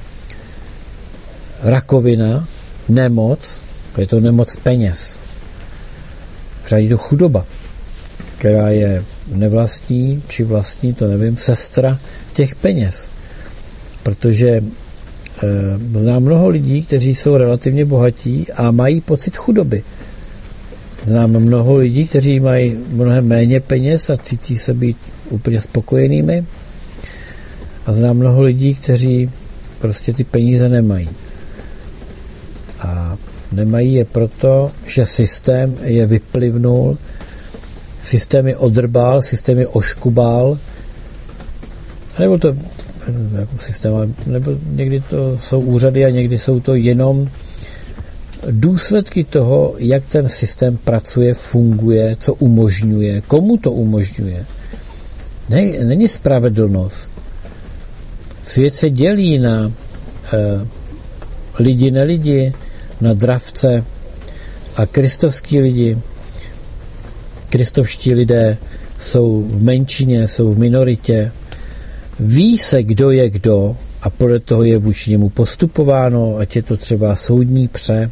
Speaker 2: rakovina, nemoc, je to nemoc peněz. Řádí to chudoba, která je nevlastní, či vlastní, to nevím, sestra těch peněz. Protože e, znám mnoho lidí, kteří jsou relativně bohatí a mají pocit chudoby. Znám mnoho lidí, kteří mají mnohem méně peněz a cítí se být úplně spokojenými. A znám mnoho lidí, kteří prostě ty peníze nemají. A nemají je proto, že systém je vyplivnul, systém je odrbal, systém je oškubal, nebo to jako systém, nebo někdy to jsou úřady a někdy jsou to jenom důsledky toho, jak ten systém pracuje, funguje, co umožňuje, komu to umožňuje. Ne, není spravedlnost. Svět se dělí na eh, lidi, nelidi, na dravce a kristovský lidi. Kristovští lidé jsou v menšině, jsou v minoritě. Ví se, kdo je kdo a podle toho je vůči němu postupováno, ať je to třeba soudní pře.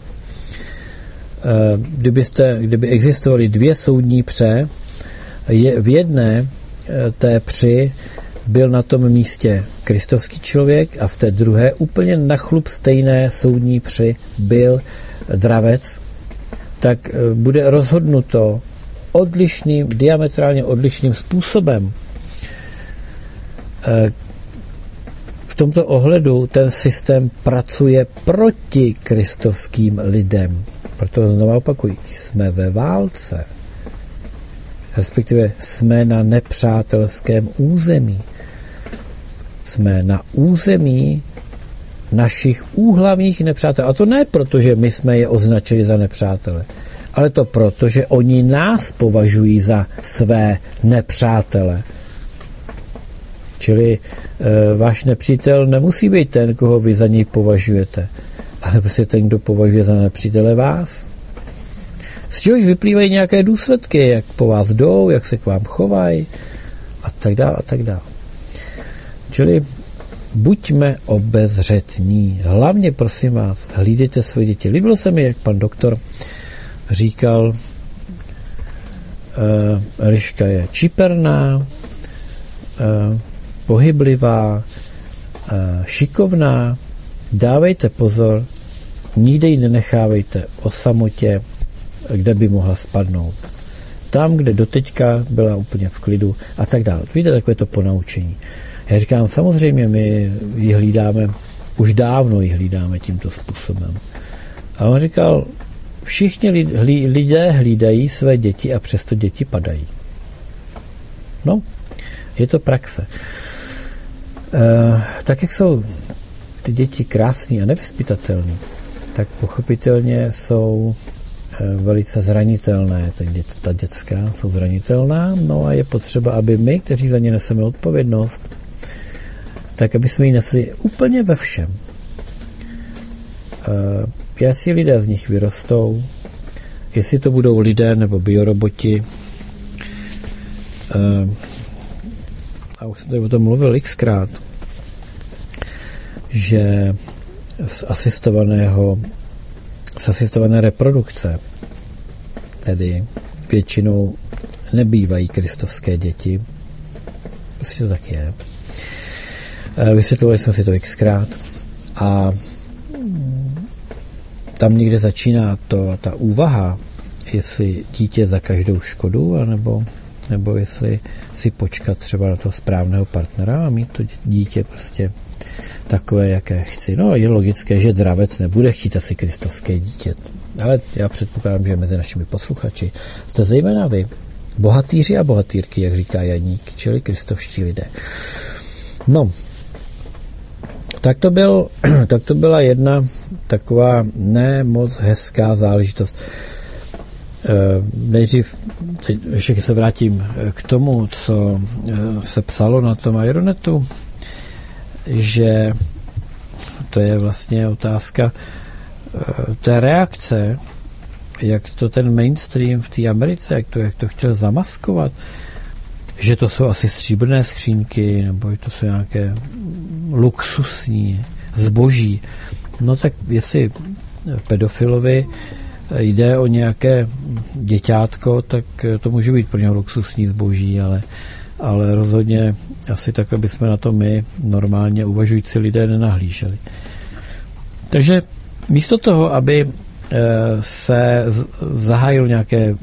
Speaker 2: Kdybyste, kdyby existovaly dvě soudní pře, je, v jedné té při byl na tom místě kristovský člověk a v té druhé úplně na chlup stejné soudní při byl dravec, tak bude rozhodnuto odlišným, diametrálně odlišným způsobem. V tomto ohledu ten systém pracuje proti kristovským lidem. Proto znovu opakuji, jsme ve válce. Respektive jsme na nepřátelském území. Jsme na území našich úhlavních nepřátel. A to ne proto, že my jsme je označili za nepřátele, ale to proto, že oni nás považují za své nepřátele. Čili e, váš nepřítel nemusí být ten, koho vy za něj považujete, ale prostě ten, kdo považuje za nepřítele vás. Z čehož vyplývají nějaké důsledky, jak po vás jdou, jak se k vám chovají a tak dále a tak dále. Čili buďme obezřetní. Hlavně, prosím vás, hlídejte svoje děti. Líbilo se mi, jak pan doktor říkal, uh, Eliška je čiperná, uh, pohyblivá, uh, šikovná, dávejte pozor, nikde ji nenechávejte o samotě, kde by mohla spadnout. Tam, kde doteďka byla úplně v klidu a tak dále. Víte, takové to ponaučení. Já říkám, samozřejmě my ji hlídáme, už dávno ji hlídáme tímto způsobem. A on říkal, všichni lidé hlídají své děti a přesto děti padají. No, je to praxe. E, tak, jak jsou ty děti krásný a nevyzpytatelný, tak pochopitelně jsou velice zranitelné. Tak dět, ta dětská jsou zranitelná, no a je potřeba, aby my, kteří za ně neseme odpovědnost, tak aby jsme ji nesli úplně ve všem. Uh, jestli lidé z nich vyrostou, jestli to budou lidé nebo bioroboti, uh, a už jsem tady o tom mluvil xkrát, že z asistovaného z asistované reprodukce, tedy většinou nebývají kristovské děti. Prostě to tak je. Vysvětlovali jsme si to xkrát a tam někde začíná to, ta úvaha, jestli dítě za každou škodu, anebo, nebo jestli si počkat třeba na toho správného partnera a mít to dítě prostě takové, jaké chci. No, je logické, že dravec nebude chtít asi kristovské dítě. Ale já předpokládám, že mezi našimi posluchači jste zejména vy, bohatýři a bohatýrky, jak říká Janík, čili kristovští lidé. No, tak to, byl, tak to byla jedna taková ne moc hezká záležitost. Nejdřív, teď ještě se vrátím k tomu, co se psalo na tom Ironetu, že to je vlastně otázka té reakce, jak to ten mainstream v té Americe, jak to, jak to chtěl zamaskovat, že to jsou asi stříbrné skřínky, nebo to jsou nějaké luxusní zboží. No tak jestli pedofilovi jde o nějaké děťátko, tak to může být pro něho luxusní zboží, ale, ale rozhodně asi takhle bychom na to my normálně uvažující lidé nenahlíželi. Takže místo toho, aby se zahájil nějaké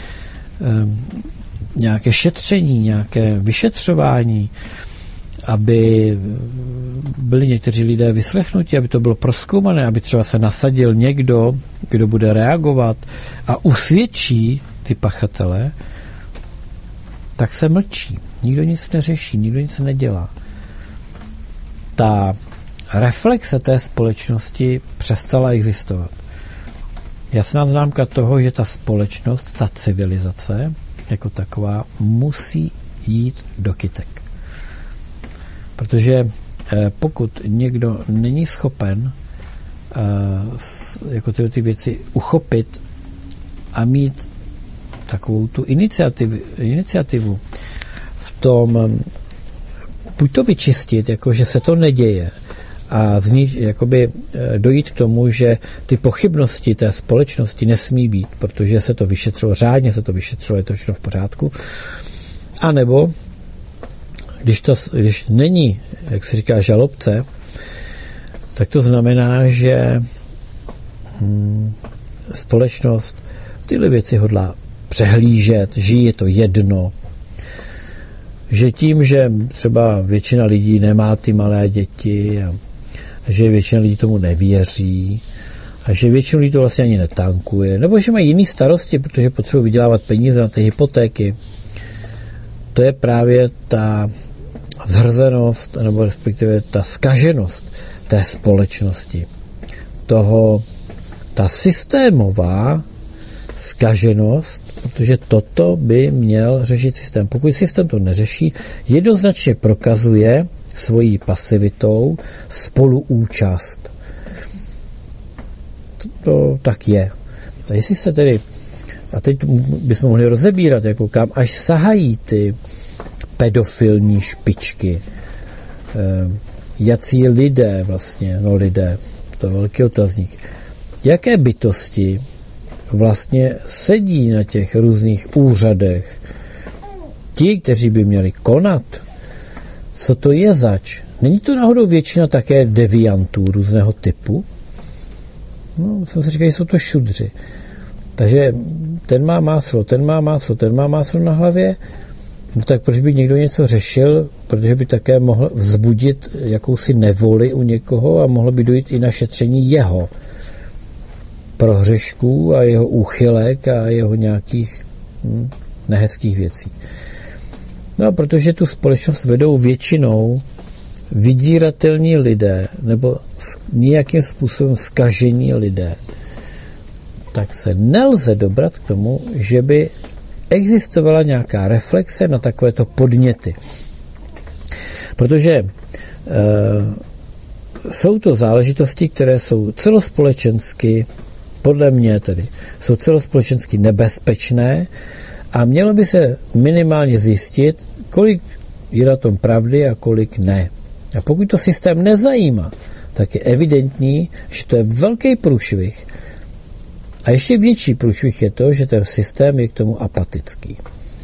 Speaker 2: nějaké šetření, nějaké vyšetřování, aby byli někteří lidé vyslechnuti, aby to bylo prozkoumané, aby třeba se nasadil někdo, kdo bude reagovat a usvědčí ty pachatele, tak se mlčí. Nikdo nic neřeší, nikdo nic nedělá. Ta reflexe té společnosti přestala existovat. Jasná známka toho, že ta společnost, ta civilizace jako taková musí jít do kytek. Protože eh, pokud někdo není schopen eh, s, jako tyhle ty věci uchopit a mít takovou tu iniciativu, iniciativu v tom buď to vyčistit, jako že se to neděje a z ní jakoby dojít k tomu, že ty pochybnosti té společnosti nesmí být, protože se to vyšetřilo, řádně se to vyšetřilo, je to všechno v pořádku. A nebo když to když není, jak se říká, žalobce, tak to znamená, že hmm, společnost tyhle věci hodlá přehlížet, žije to jedno, že tím, že třeba většina lidí nemá ty malé děti a že většina lidí tomu nevěří a že většina lidí to vlastně ani netankuje, nebo že mají jiný starosti, protože potřebují vydělávat peníze na ty hypotéky. To je právě ta zhrzenost, nebo respektive ta zkaženost té společnosti. Toho, ta systémová zkaženost, protože toto by měl řešit systém. Pokud systém to neřeší, jednoznačně prokazuje svojí pasivitou spoluúčast. To, to tak je. A jestli se tedy, a teď bychom mohli rozebírat, jako kam až sahají ty pedofilní špičky, eh, jací lidé vlastně, no lidé, to je velký otazník, jaké bytosti vlastně sedí na těch různých úřadech, ti, kteří by měli konat, co to je zač? Není to náhodou většina také deviantů různého typu? No, jsem si říkal, že jsou to šudři. Takže ten má máslo, ten má máslo, ten má máslo na hlavě, no tak proč by někdo něco řešil, protože by také mohl vzbudit jakousi nevoli u někoho a mohlo by dojít i na šetření jeho prohřešků a jeho úchylek a jeho nějakých hm, nehezkých věcí. No a protože tu společnost vedou většinou vydíratelní lidé nebo nějakým způsobem zkažení lidé, tak se nelze dobrat k tomu, že by existovala nějaká reflexe na takovéto podněty. Protože e, jsou to záležitosti, které jsou celospolečensky, podle mě tedy, jsou celospolečensky nebezpečné a mělo by se minimálně zjistit, kolik je na tom pravdy a kolik ne. A pokud to systém nezajímá, tak je evidentní, že to je velký průšvih. A ještě větší průšvih je to, že ten systém je k tomu apatický.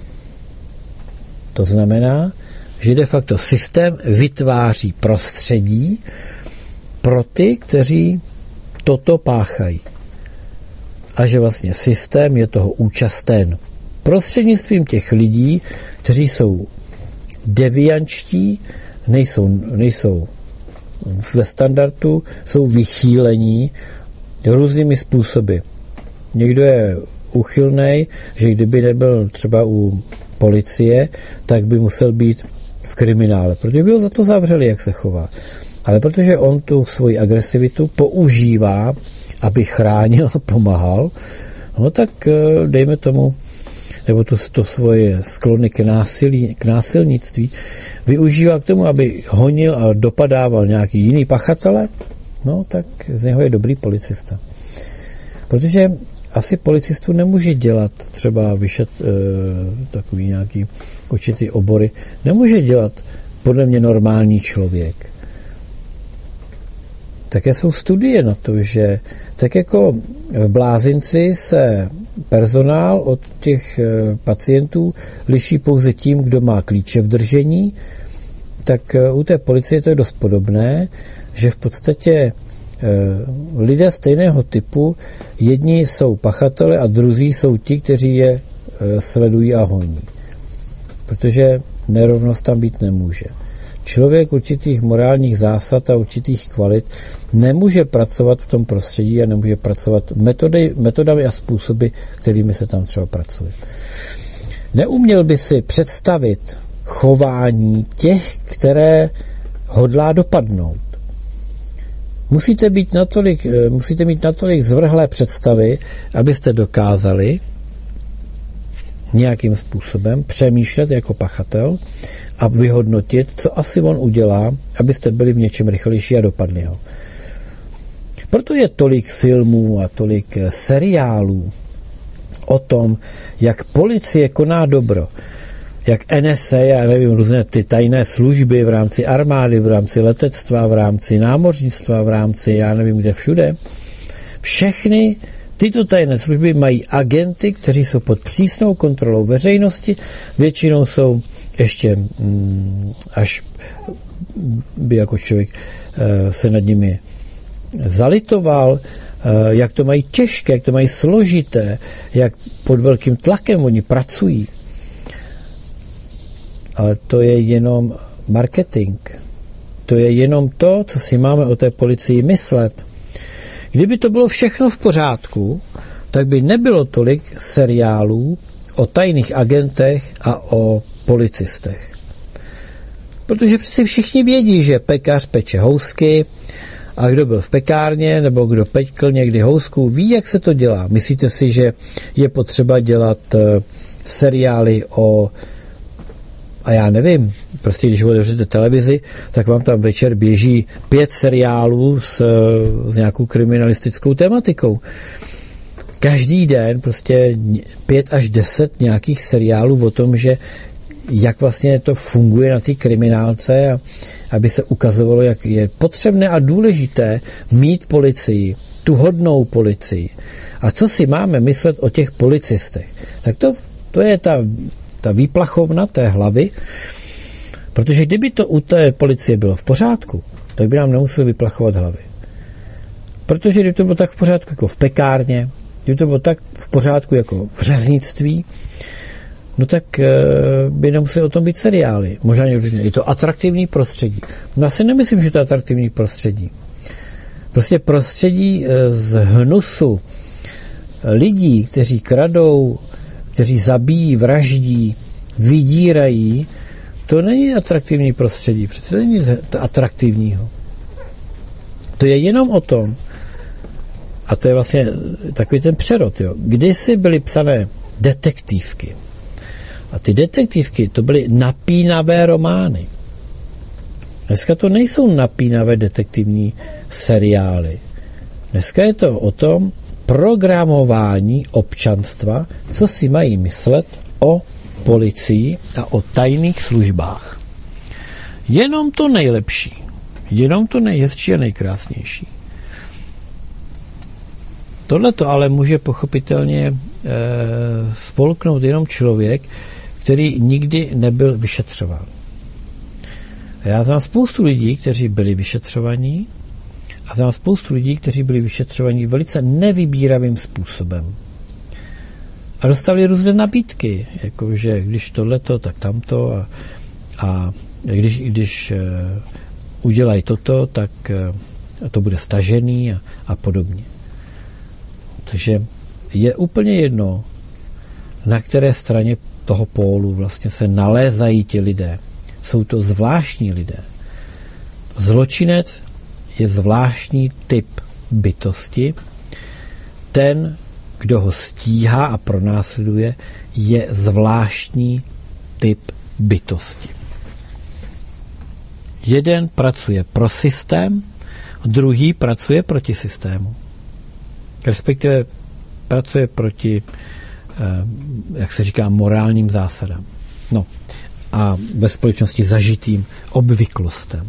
Speaker 2: To znamená, že de facto systém vytváří prostředí pro ty, kteří toto páchají. A že vlastně systém je toho účasten. Prostřednictvím těch lidí, kteří jsou deviančtí, nejsou, nejsou ve standardu, jsou vychýlení různými způsoby. Někdo je uchylnej, že kdyby nebyl třeba u policie, tak by musel být v kriminále, protože by ho za to zavřeli, jak se chová. Ale protože on tu svoji agresivitu používá, aby chránil a pomáhal, no tak dejme tomu, nebo to, to svoje sklony k, násilí, k násilnictví využívá k tomu, aby honil a dopadával nějaký jiný pachatele, no tak z něho je dobrý policista. Protože asi policistu nemůže dělat třeba vyšet e, takový nějaký určitý obory, nemůže dělat podle mě normální člověk. Také jsou studie na to, že tak jako v Blázinci se personál od těch pacientů liší pouze tím, kdo má klíče v držení, tak u té policie to je dost podobné, že v podstatě lidé stejného typu, jedni jsou pachatele a druzí jsou ti, kteří je sledují a honí. Protože nerovnost tam být nemůže. Člověk určitých morálních zásad a určitých kvalit nemůže pracovat v tom prostředí a nemůže pracovat metody, metodami a způsoby, kterými se tam třeba pracuje. Neuměl by si představit chování těch, které hodlá dopadnout. Musíte být natolik, musíte mít natolik zvrhlé představy, abyste dokázali nějakým způsobem přemýšlet jako pachatel a vyhodnotit, co asi on udělá, abyste byli v něčem rychlejší a dopadli ho. Proto je tolik filmů a tolik seriálů o tom, jak policie koná dobro, jak N S A, já nevím, různé ty tajné služby v rámci armády, v rámci letectva, v rámci námořnictva, v rámci, já nevím, kde všude. Všechny tyto tajné služby mají agenty, kteří jsou pod přísnou kontrolou veřejnosti, většinou jsou ještě mm, až by jako člověk e, se nad nimi zalitoval, e, jak to mají těžké, jak to mají složité, jak pod velkým tlakem oni pracují. Ale to je jenom marketing. To je jenom to, co si máme o té policii myslet. Kdyby to bylo všechno v pořádku, tak by nebylo tolik seriálů o tajných agentech a o policistech. Protože přeci všichni vědí, že pekař peče housky A kdo byl v pekárně, nebo kdo pekl někdy housku, ví, jak se to dělá. Myslíte si, že je potřeba dělat uh, seriály o, a já nevím, prostě když otevřete televizi, tak vám tam večer běží pět seriálů s, s nějakou kriminalistickou tematikou. Každý den prostě pět až deset nějakých seriálů o tom, že jak vlastně to funguje na té kriminálce a aby se ukazovalo, jak je potřebné a důležité mít policii, tu hodnou policii. A co si máme myslet o těch policistech? Tak to, to je ta, ta výplachovna té hlavy, protože kdyby to u té policie bylo v pořádku, tak by nám nemuseli vyplachovat hlavy. Protože kdyby to bylo tak v pořádku jako v pekárně, kdyby to bylo tak v pořádku jako v řeznictví, no tak e, by nemuseli o tom být seriály. Možná někdo, je to atraktivní prostředí. No já si nemyslím, že to je atraktivní prostředí. Prostě prostředí e, z hnusu lidí, kteří kradou, kteří zabíjí, vraždí, vydírají, to není atraktivní prostředí. Přece to není nic atraktivního. To je jenom o tom, a to je vlastně takový ten přerod, jo. Kdysi byly psané detektivky. A ty detektivky, to byly napínavé romány. Dneska to nejsou napínavé detektivní seriály. Dneska je to o tom programování občanstva, co si mají myslet o policii a o tajných službách. Jenom to nejlepší. Jenom to nejhezčí a nejkrásnější. Tohle to ale může pochopitelně e, spolknout jenom člověk, který nikdy nebyl vyšetřován. Já znám spoustu lidí, kteří byli vyšetřovaní a znám spoustu lidí, kteří byli vyšetřovaní velice nevybíravým způsobem. A dostali různé nabídky, jakože když tohleto, tak tamto a, a když, když e, udělají toto, tak e, to bude stažený a, a podobně. Takže je úplně jedno, na které straně toho pólu vlastně se nalézají ti lidé. Jsou to zvláštní lidé. Zločinec je zvláštní typ bytosti. Ten, kdo ho stíhá a pronásleduje, je zvláštní typ bytosti. Jeden pracuje pro systém, druhý pracuje proti systému. Respektive pracuje proti, jak se říká, morálním zásadám. No a ve společnosti zažitým obvyklostem.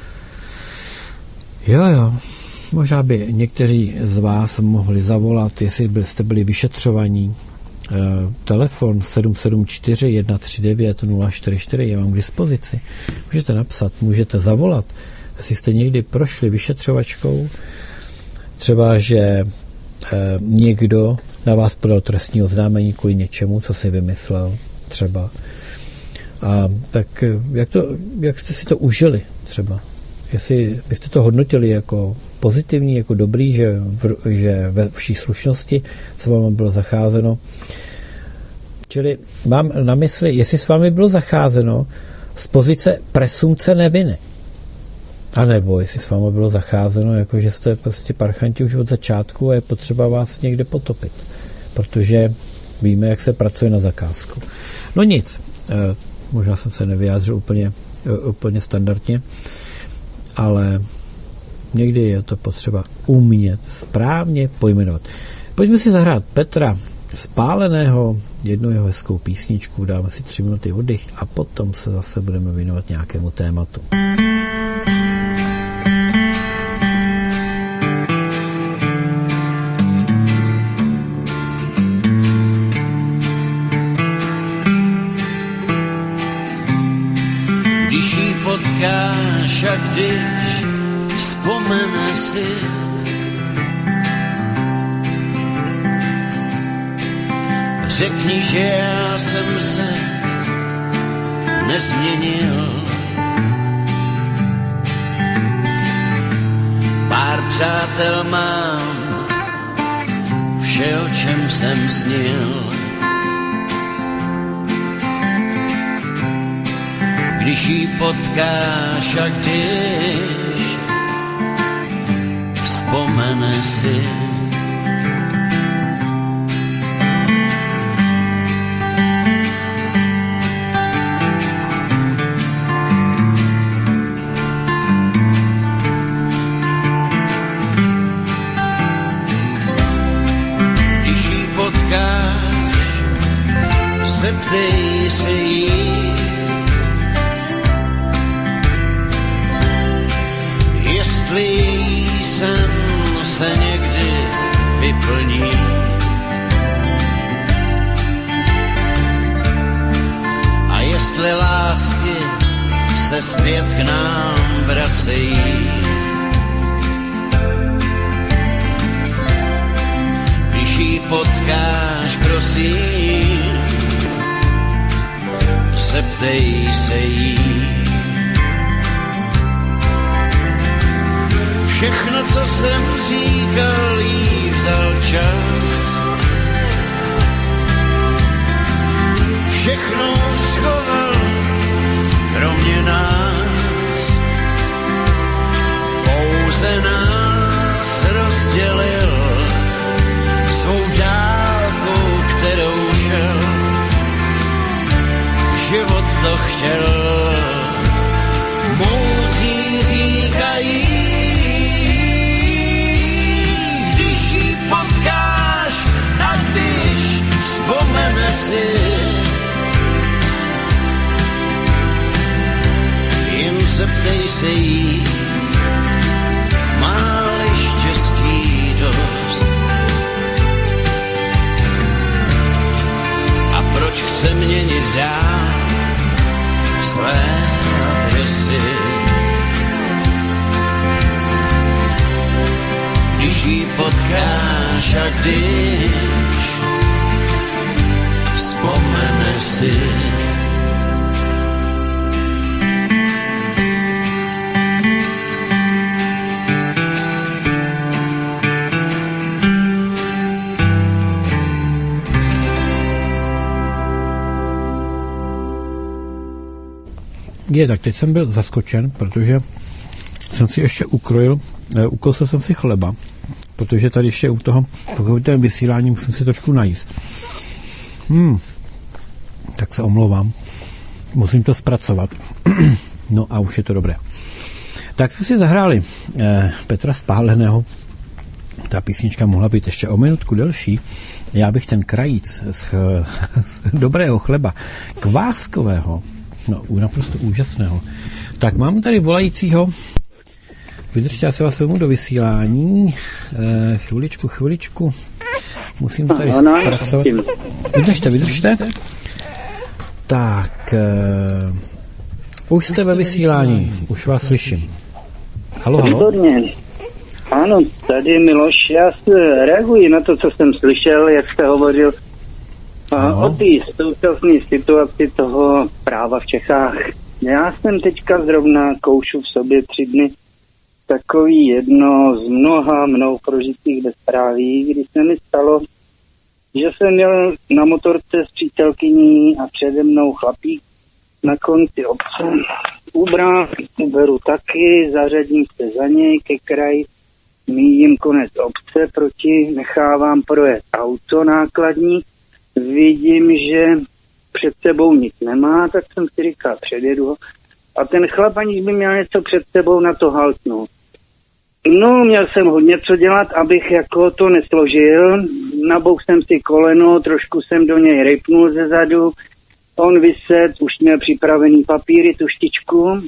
Speaker 2: Jo, jo, možná by někteří z vás mohli zavolat, jestli jste byli vyšetřovaní. Telefon sedm sedm čtyři jedna tři devět nula čtyři čtyři je vám k dispozici. Můžete napsat, můžete zavolat, jestli jste někdy prošli vyšetřovačkou, třeba, že někdo na vás podal trestní oznámení kvůli něčemu, co si vymyslel třeba. A tak jak, to, jak jste si to užili třeba? Jestli byste to hodnotili jako pozitivní, jako dobrý, že, v, že ve vší slušnosti s vámi bylo zacházeno. Čili mám na mysli, jestli s vámi bylo zacházeno z pozice presumce neviny. A nebo jestli s vámi bylo zacházeno, jako že jste prostě parchanti už od začátku a je potřeba vás někde potopit. Protože víme, jak se pracuje na zakázku. No nic, eh, možná jsem se nevyjádřil úplně, úplně standardně, ale někdy je to potřeba umět správně pojmenovat. Pojďme si zahrát Petra Spáleného, jednu jeho hezkou písničku, dáme si tři minuty oddych a potom se zase budeme věnovat nějakému tématu.
Speaker 1: Když jí potkáš a když vzpomene si, řekni, že já jsem se nezměnil. Pár přátel mám, vše, o čem jsem snil. Když jí potkáš a když vzpomene si. Když jí potkáš, zeptej se jí, jestli její sen se někdy vyplní. A jestli lásky se zpět k nám vracejí. Když jí potkáš, prosím, zeptej se jí. Všechno, co jsem říkal, jí vzal čas. Všechno schoval, kromě nás. Pouze nás rozdělil svou dálkou, kterou šel. Život to chtěl, moudří říkají. Potkáš a když vzpomene si, jen zeptej se jí, má-li štěstí dost. A proč chce měnit dál své adresy? Když jí potkáš a když vzpomene si.
Speaker 2: Je, tak teď jsem byl zaskočen, protože jsem si ještě ukrojil, ukousl jsem si chleba, protože tady ještě u toho, pokud ten vysílání, musím si trošku najíst. Hmm. Tak se omlouvám. Musím to zpracovat. No a už je to dobré. Tak jsme si zahráli eh, Petra Spáleného. Ta písnička mohla být ještě o minutku delší. Já bych ten krajíc z, z dobrého chleba, kváskového, no naprosto úžasného. Tak mám tady volajícího. Vydržte, já se vás vezmu do vysílání. E, chviličku, chviličku. Musím to tady zpracovat. Vydržte, vydržte. Tak. E, už jste ve vysílání. Už vás slyším. Halo, halo.
Speaker 7: Výborně. Ano, tady Miloš. Já reaguji na to, co jsem slyšel, jak jste hovořil no. o té současné situaci toho práva v Čechách. Já jsem teďka zrovna koušu v sobě tři dny takový jedno z mnoha mnou prožitých bezpráví, kdy se mi stalo, že jsem měl na motorce s přítelkyní a přede mnou chlapík na konci obce. Ubrám, uberu taky, zařadím se za něj ke kraji, míjím konec obce proti, nechávám projet auto nákladní, vidím, že před sebou nic nemá, tak jsem si říkal, předjedu ho. A ten chlap, aniž by měl něco před sebou, na to haltnul. No, měl jsem hodně co dělat, abych jako to nesložil. Nabouch jsem si koleno, trošku jsem do něj rejpnul ze zadu. On vyset, už měl připravený papíry, tuštičku.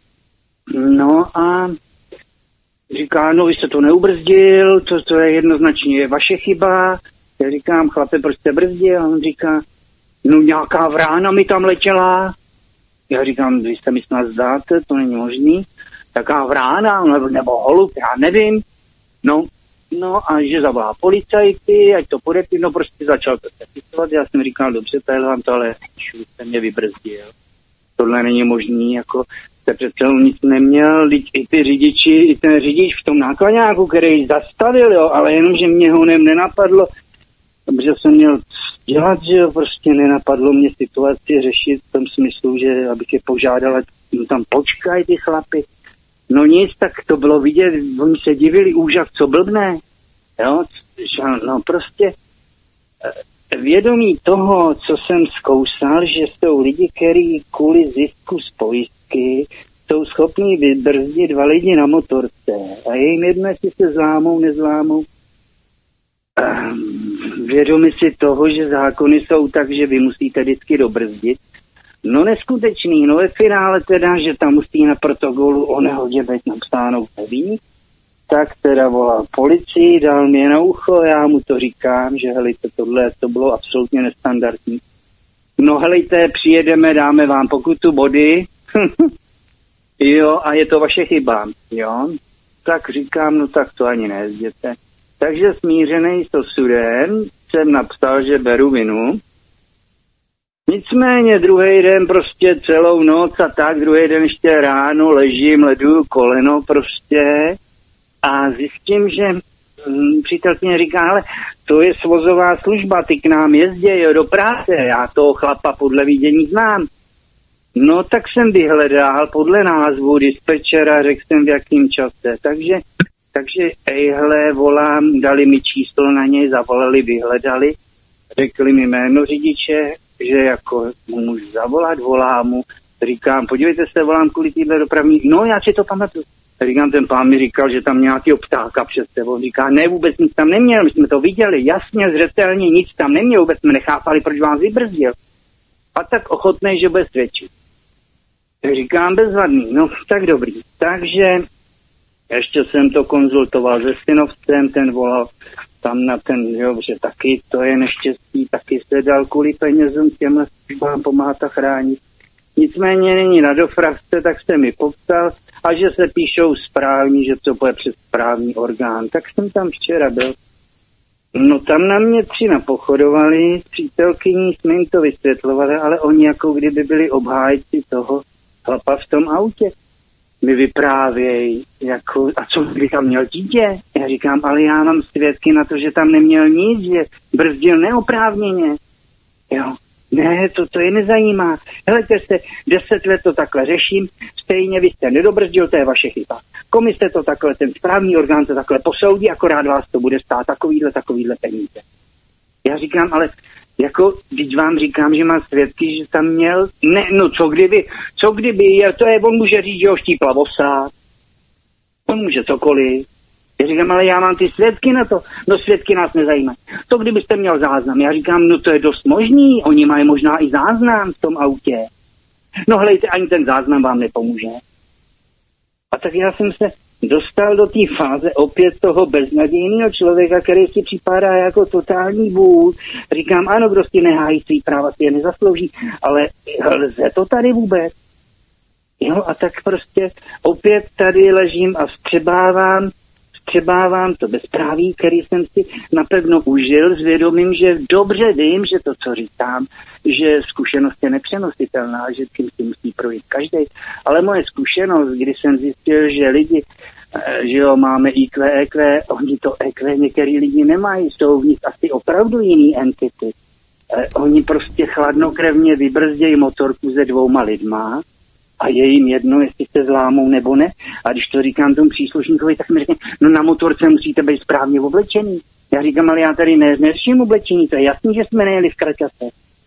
Speaker 7: No a říká, no vy jste to neubrzdil, to, to je jednoznačně vaše chyba. Já říkám, chlape, proč jste brzdil? A on říká, no nějaká vrána mi tam letěla. Já říkám, vy jste mi snad zdáte, to není možný. Taká vrána, nebo, nebo holub, já nevím. No, no a že zavolá policajty, ať to podepí, no prostě začal to sepisovat. Já jsem říkal, dobře, tahle vám to, ale jste mě vybrzdil. Tohle není možný, jako jste přece nic neměl, i ty řidiči, i ten řidič v tom nákladňáku, který zastavil, jo, ale jenom, že mě ho nenapadlo, protože jsem měl dělat, že prostě nenapadlo mě situaci řešit v tom smyslu, že abych je požádal, ať tam počkají ty chlapy. No nic, tak to bylo vidět, oni se divili, úžas, co blbne. Jo, no prostě vědomí toho, co jsem zkousal, že jsou lidi, kteří kvůli zisku z pojistky jsou schopní vybrzdit dva lidi na motorce a je jim jedno, jestli se zlámou, nezlámou. Vědomi si toho, že zákony jsou tak, že vy musíte vždycky dobrzdit. No neskutečný, no ve finále teda, že tam musí na protokolu o nehodě být napsáno neví, tak teda volal policii, dal mě na ucho, já mu to říkám, že helejte, tohle to bylo absolutně nestandardní. No helejte, přijedeme, dáme vám pokutu, body, jo, a je to vaše chyba, jo. Tak říkám, no tak to ani nejezděte. Takže smířený s osudem jsem napsal, že beru vinu. Nicméně druhý den prostě celou noc a tak, druhý den ještě ráno ležím, leduju koleno prostě a zjistím, že hm, přítelkyně říká, ale to je svozová služba, ty k nám jezdí do práce, já toho chlapa podle vidění znám. No tak jsem vyhledal podle názvu dispečera, řekl jsem v jakým čase, takže, takže ejhle, volám, dali mi číslo na něj, zavolali, vyhledali, řekli mi jméno řidiče, že jako mu můžu zavolat, volám mu, říkám, podívejte se, volám kvůli týhle dopravní, no já si to pamatuju. Říkám, ten pán mi říkal, že tam nějakýho ptáka přes sebou, říká, ne, vůbec nic tam neměl, my jsme to viděli, jasně, zřetelně, nic tam neměl, vůbec jsme nechápali, proč vás vybrzdil. A tak ochotnej, že bude svědčit. Říkám, bezvadný, no tak dobrý. Takže ještě jsem to konzultoval se synovcem, ten volal tam na ten, jo, že taky to je neštěstí, taky se dal kvůli penězům těmhle službám pomáhat a chránit. Nicméně není na dofrakce, tak se mi popsal a že se píšou správní, že to bude přes správní orgán. Tak jsem tam včera byl. No tam na mě tři napochodovali, s přítelkyní jsme jim to vysvětlovali, ale oni jako kdyby byli obhájci toho chlapa v tom autě. Mi vyprávějí, jako, a co by tam měl dítě? Já říkám, ale já mám svědky na to, že tam neměl nic, že brzdil neoprávněně. Jo, ne, to, to je nezajímá. Helejte se, deset let to takhle řeším, stejně vy jste nedobrzdil, to je vaše chyba. Komise to takhle, ten správní orgán to takhle posoudí, akorát vás to bude stát takovýhle, takovýhle peníze. Já říkám, ale jako, když vám říkám, že mám svědky, že tam měl, ne, no co kdyby, co kdyby, je, to je, on může říct, že ho štípla vosa, on může cokoliv. Já říkám, ale já mám ty svědky na to, no svědky nás nezajímají. To kdybyste měl záznam, já říkám, no to je dost možný, oni mají možná i záznam v tom autě. No hlejte, ani ten záznam vám nepomůže. A tak já jsem se dostal do té fáze opět toho beznadějného člověka, který si připadá jako totální vůl. Říkám, ano, kdo si nehájí svý práva, si je nezaslouží, ale lze to tady vůbec? Jo, a tak prostě opět tady ležím a vstřebávám, vstřebávám to bezpráví, který jsem si napevno užil s vědomím, že dobře vím, že to, co říkám, že zkušenost je nepřenositelná, že tím si musí projít každý. Ale moje zkušenost, kdy jsem zjistil, že lidi, že jo, máme í kvé, é kvé, oni to é kvé některý lidi nemají, jsou v nich asi opravdu jiný entity. Eh, oni prostě chladnokrevně vybrzdějí motorku se dvouma lidma a je jim jedno, jestli se zlámou nebo ne. A když to říkám tomu příslušníkovi, tak mi řekne, no na motorce musíte být správně oblečený. Já říkám, ale já tady ne, neřeším oblečení, to je jasný, že jsme nejeli v kraťase.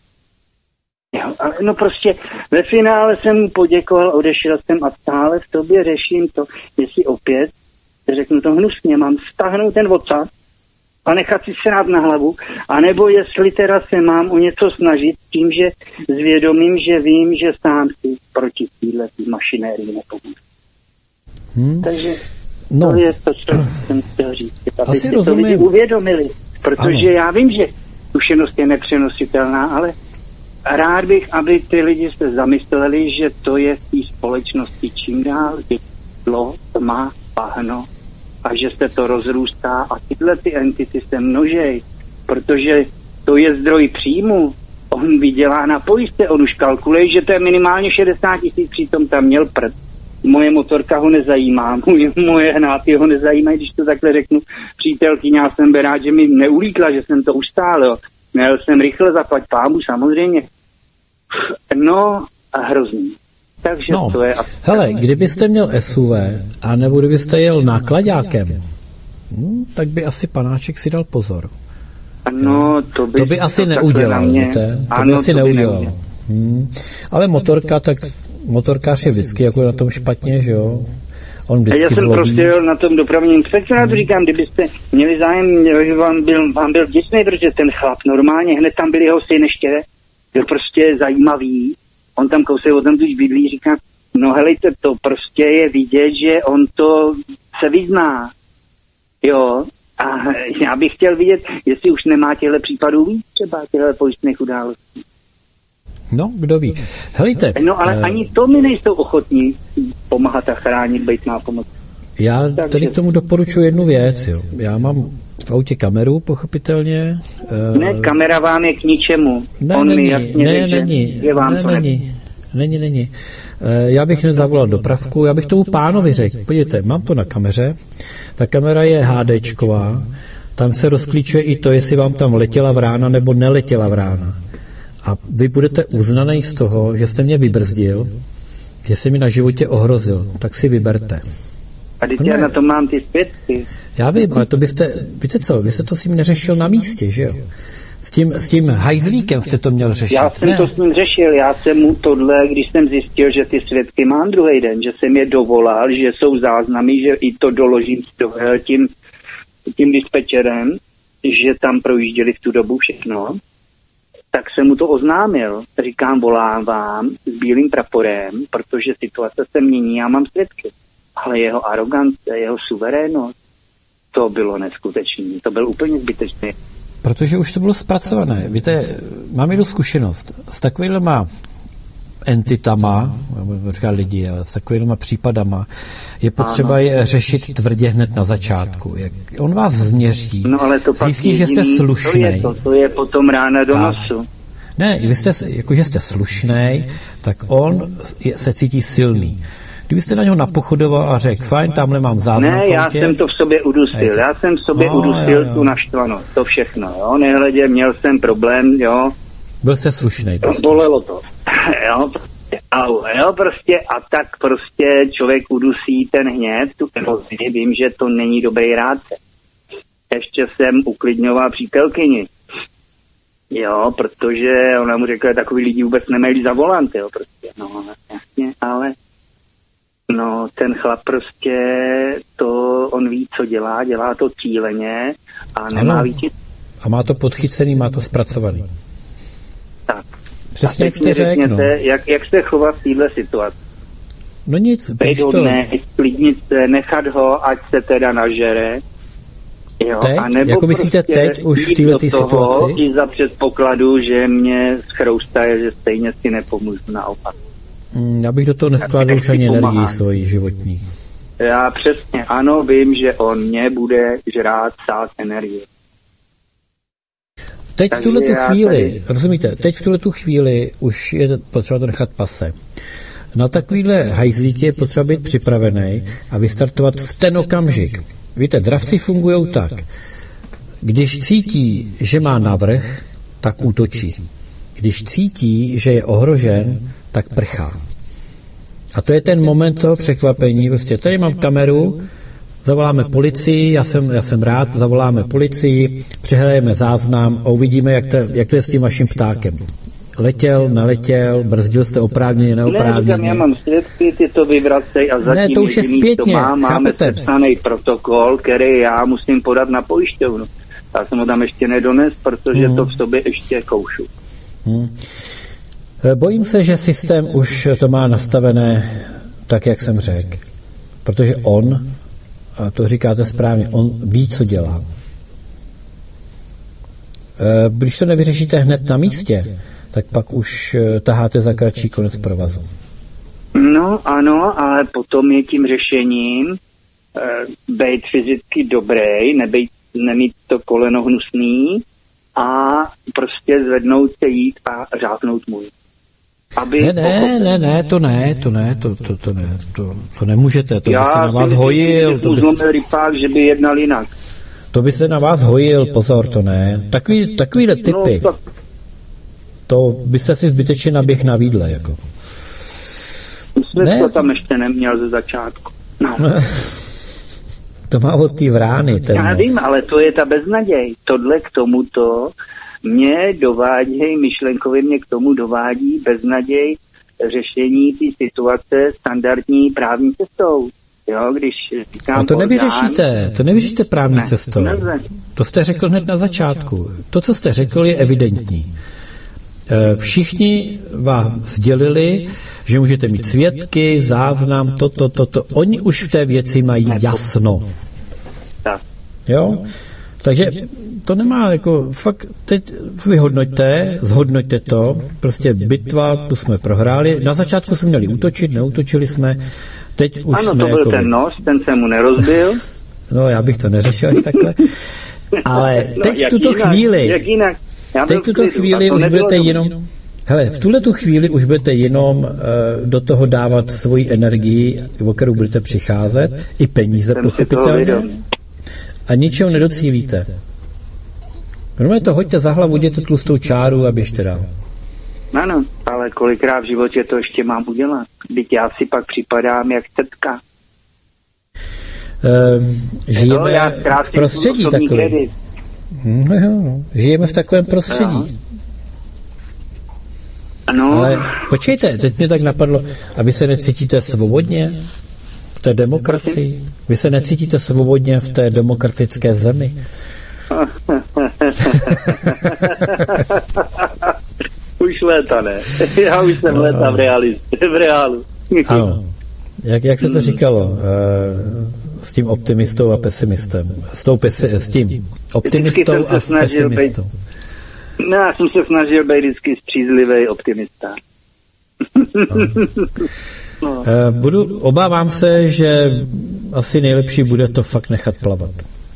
Speaker 7: Jo, ale no prostě ve finále jsem mu poděkoval, odešel jsem a stále v tobě řeším to, jestli opět, řeknu to hnusně, mám stáhnout ten vocas a nechat si srát na hlavu, anebo jestli teda se mám o něco snažit tím, že zvědomím, že vím, že sám si proti téhle mašinérii nepomůžu. Hmm. Takže no. To je to, co jsem chtěl říct. Aby si to lidi uvědomili, protože ano. Já vím, že zkušenost je nepřenositelná, ale rád bych, aby ty lidi se zamysleli, že to je v té společnosti čím dál teplo, tma, bahno a že se to rozrůstá a tyhle ty entity se množej, protože to je zdroj příjmu. On vydělá na pojistce, on už kalkuluje, že to je minimálně šedesát tisíc, přitom tam měl prd. Moje motorka ho nezajímá, moje, moje hnáty ho nezajímají, když to takhle řeknu. Přítelkyně, já jsem byl rád, že mi neulítla, že jsem to ustálil. Měl jsem rychle zaplať pámu, samozřejmě. No a hrozný. Takže
Speaker 2: No,
Speaker 7: to je... asi-
Speaker 2: hele, kdybyste měl S U V, a nebo kdybyste jel nákladákem, hm, tak by asi panáček si dal pozor.
Speaker 7: Ano, to by...
Speaker 2: To by asi
Speaker 7: takhle
Speaker 2: neudělal,
Speaker 7: na mě-
Speaker 2: víte? To by
Speaker 7: Ano,
Speaker 2: asi
Speaker 7: to by
Speaker 2: neudělal.
Speaker 7: neudělal.
Speaker 2: Hmm. Ale motorka, tak motorkář je vždycky jako na tom špatně, že jo? On
Speaker 7: A
Speaker 2: vždycky
Speaker 7: já jsem
Speaker 2: zlobí.
Speaker 7: prostě jel na tom dopravním inspektorátu, říkám, kdybyste měli zájem, vám byl, vám byl vděčný, protože ten chlap normálně, hned tam byl jeho syn ještě, byl prostě zajímavý, on tam kousek od tam tu bydlí, říkám, no helejte, to prostě je vidět, že on to se vyzná, jo, a já bych chtěl vidět, jestli už nemá těchto případů víc, třeba těchto pojistných událostí.
Speaker 2: No, kdo ví. Helejte.
Speaker 7: No ale
Speaker 2: eh,
Speaker 7: ani to mi nejsou ochotní pomáhat a chránit, být má pomoc.
Speaker 2: Já
Speaker 7: takže-
Speaker 2: tady k tomu doporučuji jednu věc, jo. Já mám v autě kameru, pochopitelně. eh,
Speaker 7: Ne, kamera vám je k ničemu.
Speaker 2: Ne,
Speaker 7: On mi
Speaker 2: není,
Speaker 7: jasně
Speaker 2: ne,
Speaker 7: řekl, že
Speaker 2: není,
Speaker 7: je vám
Speaker 2: ne,
Speaker 7: to ne...
Speaker 2: není, není, není. Eh, Já bych nezavolal dopravku, já bych tomu pánovi řekl, podívejte, mám to na kameře, ta kamera je HDčková, tam se rozklíčuje i to, jestli vám tam letěla vrána nebo neletěla vrána. A vy budete uznaný z toho, že jste mě vybrzdil, že jste mi na životě ohrozil, tak si vyberte.
Speaker 7: A teď
Speaker 2: To
Speaker 7: já
Speaker 2: ne.
Speaker 7: na to mám ty svědky.
Speaker 2: Já vím, ale to byste, víte co, vy jste to s ním neřešil na místě, že jo? S tím, s tím hajzlíkem jste to měl řešit.
Speaker 7: Já jsem
Speaker 2: ne.
Speaker 7: to s ním řešil, já jsem mu tohle, když jsem zjistil, že ty svědky mám druhý den, že jsem je dovolal, že jsou záznamy, že i to doložím tím, tím dispečerem, že tam projížděli v tu dobu všechno, tak jsem mu to oznámil. Říkám, volám vám s bílým praporem, protože situace se mění, já mám svědky. Ale jeho arogance, jeho suverénnost, to bylo neskutečné. To byl úplně zbytečný.
Speaker 2: Protože už to bylo zpracované. Víte, mám jednu zkušenost. S takovýhlema entitama, říká lidi, ale s takovýhlema případama je potřeba je řešit tvrdě hned na začátku. Jak on vás změří,
Speaker 7: No ale to pak
Speaker 2: zjistí, že jste
Speaker 7: jediný, to je
Speaker 2: slušnej.
Speaker 7: to, to je potom rána do
Speaker 2: Tak.
Speaker 7: nosu.
Speaker 2: Ne, vy jste, jako že jste slušnej, tak on je, se cítí silný. Kdybyste na něho napochodoval a řekl, fajn, tamhle mám záznam
Speaker 7: Ne,
Speaker 2: v
Speaker 7: já
Speaker 2: autě.
Speaker 7: jsem to v sobě udusil. Já jsem v sobě
Speaker 2: No,
Speaker 7: udusil
Speaker 2: jo, jo.
Speaker 7: tu naštvanost, to všechno. Jo, nehledě, měl jsem problém, jo,
Speaker 2: Byl jste slušnej. Prostě.
Speaker 7: bolelo to. jo, prostě, au, jo, prostě a tak prostě člověk udusí ten hněv, tu emoci, vím, že to není dobrý rádce. Ještě jsem uklidňoval přítelkyni. Jo, protože ona mu řekla, takový lidi vůbec nemají za volant, jo, prostě, no, jasně, ale no, ten chlap prostě to, on ví, co dělá, dělá to cíleně a nemá
Speaker 2: Ano.
Speaker 7: výčit.
Speaker 2: A má to podchycený, má to zpracovaný.
Speaker 7: Tak.
Speaker 2: Přesně
Speaker 7: A
Speaker 2: jak
Speaker 7: teď mi
Speaker 2: jste řekl, no.
Speaker 7: řekněte, jak, jak se chovat v téhle situaci?
Speaker 2: No nic,
Speaker 7: Být
Speaker 2: víš to.
Speaker 7: hodné, sklidnit se, nechat ho, ať se teda nažere. Jo,
Speaker 2: Teď?
Speaker 7: anebo
Speaker 2: Jako myslíte
Speaker 7: prostě
Speaker 2: teď už v
Speaker 7: jít
Speaker 2: této
Speaker 7: do toho
Speaker 2: situaci?
Speaker 7: I za předpokladu, že mě schroustaje, že stejně si nepomůžu naopak.
Speaker 2: Mm, Já bych do toho nevkládal už ani
Speaker 7: pomáhá.
Speaker 2: energii svoji životní.
Speaker 7: Já přesně, ano, vím, že on mě bude žrát sát energie.
Speaker 2: Teď v
Speaker 7: Takže
Speaker 2: tuhle tu
Speaker 7: já
Speaker 2: chvíli,
Speaker 7: tady-
Speaker 2: rozumíte, teď v tuhle tu chvíli už je potřeba to nechat pase. Na takovýhle hajzlík je potřeba být připravený a vystartovat v ten okamžik. Víte, dravci fungují tak. Když cítí, že má navrch, tak útočí. Když cítí, že je ohrožen, tak prchá. A to je ten moment toho překvapení. Prostě tady mám kameru, zavoláme policii, já jsem, já jsem rád, zavoláme policii, přehrajeme záznam a uvidíme, jak to, jak to je s tím vaším ptákem. Letěl, neletěl, brzdil jste oprávněně,
Speaker 7: Ne, říkám,
Speaker 2: neoprávněně.
Speaker 7: já mám svědky, ty to vyvracej a zatím
Speaker 2: Ne, to už je
Speaker 7: jediný,
Speaker 2: zpětně,
Speaker 7: to má, máme
Speaker 2: chápete?
Speaker 7: sepsaný protokol, který já musím podat na pojišťovnu. Já jsem ho tam ještě nedones, protože
Speaker 2: Hmm.
Speaker 7: to v sobě ještě koušu.
Speaker 2: Hmm. Bojím se, že systém už to má nastavené tak, jak jsem řekl. Protože on, a to říkáte správně, on ví, co dělá. Když to nevyřešíte hned na místě, tak pak už taháte za kratší konec provazu.
Speaker 7: No ano, ale potom je tím řešením e, být fyzicky dobrý, nebejt, nemít to koleno hnusný a prostě zvednout se, jít a řápnout můj. Aby
Speaker 2: Ne, ne, ne, ne, to ne, to ne, to, to, to ne, to, to nemůžete, to by se na vás hojil, to by,
Speaker 7: se... rypák, že by jednal jinak.
Speaker 2: to by se na vás hojil, pozor, to ne. Takový, takovýhle typy,
Speaker 7: No, tak...
Speaker 2: to byste si zbytečně naběh na výdle, jako.
Speaker 7: světlo tam ještě neměl ze začátku. No.
Speaker 2: To má od té vrány. Ten
Speaker 7: Já vím, ale to je ta beznaděj. Tohle k tomuto mě dovádějí, myšlenkově mě k tomu dovádí beznaděj řešení té situace standardní právní cestou. Jo, když říkám
Speaker 2: a to
Speaker 7: orgán,
Speaker 2: nevyřešíte, to nevyřešíte právní
Speaker 7: ne,
Speaker 2: cestou.
Speaker 7: Ne, ne.
Speaker 2: To jste řekl hned na začátku. To, co jste řekl, je evidentní. Všichni vám sdělili, že můžete mít svědky, záznam, toto, toto. Oni už v té věci mají jasno. Jo? Takže to nemá jako, fakt teď vyhodnoťte, zhodnoťte to, prostě bitva, tu jsme prohráli, na začátku jsme měli útočit, neútočili jsme, teď už
Speaker 7: ano,
Speaker 2: jsme
Speaker 7: to byl
Speaker 2: jako...
Speaker 7: ten nos, ten se mu nerozbil.
Speaker 2: No, já bych to neřešil takhle, ale teď
Speaker 7: no,
Speaker 2: v tuto
Speaker 7: jinak,
Speaker 2: chvíli,
Speaker 7: jak jinak? Já
Speaker 2: teď v tuto chvíli už budete jenom, hele, v tuhletu chvíli už budete jenom uh, do toho dávat svoji energii, o kterou budete přicházet, i peníze pochopitelně, a ničeho nedocílíte. Normálně to hoďte za hlavu, udějte tlustou čáru a běžte dál.
Speaker 7: Ano, ale kolikrát v životě to ještě mám udělat? Vždyť já si pak připadám jak tetka.
Speaker 2: Uh, žijeme
Speaker 7: no,
Speaker 2: v prostředí takovém. No, no, žijeme v takovém prostředí. No.
Speaker 7: Ano.
Speaker 2: Ale počkejte, teď mě tak napadlo, a vy se necítíte svobodně v té demokracii? Vy se necítíte svobodně v té demokratické zemi?
Speaker 7: Už léta ne. Já už jsem léta v, reali, v reálu.
Speaker 2: Ano. Jak, jak se to říkalo? S tím optimistou a pesimistem. S, tou pesi, s tím optimistou a s pesimistou.
Speaker 7: Být, no, já jsem se snažil být vždycky střízlivý optimista.
Speaker 2: No. Budu, obávám se, že asi nejlepší bude to fakt nechat plavat.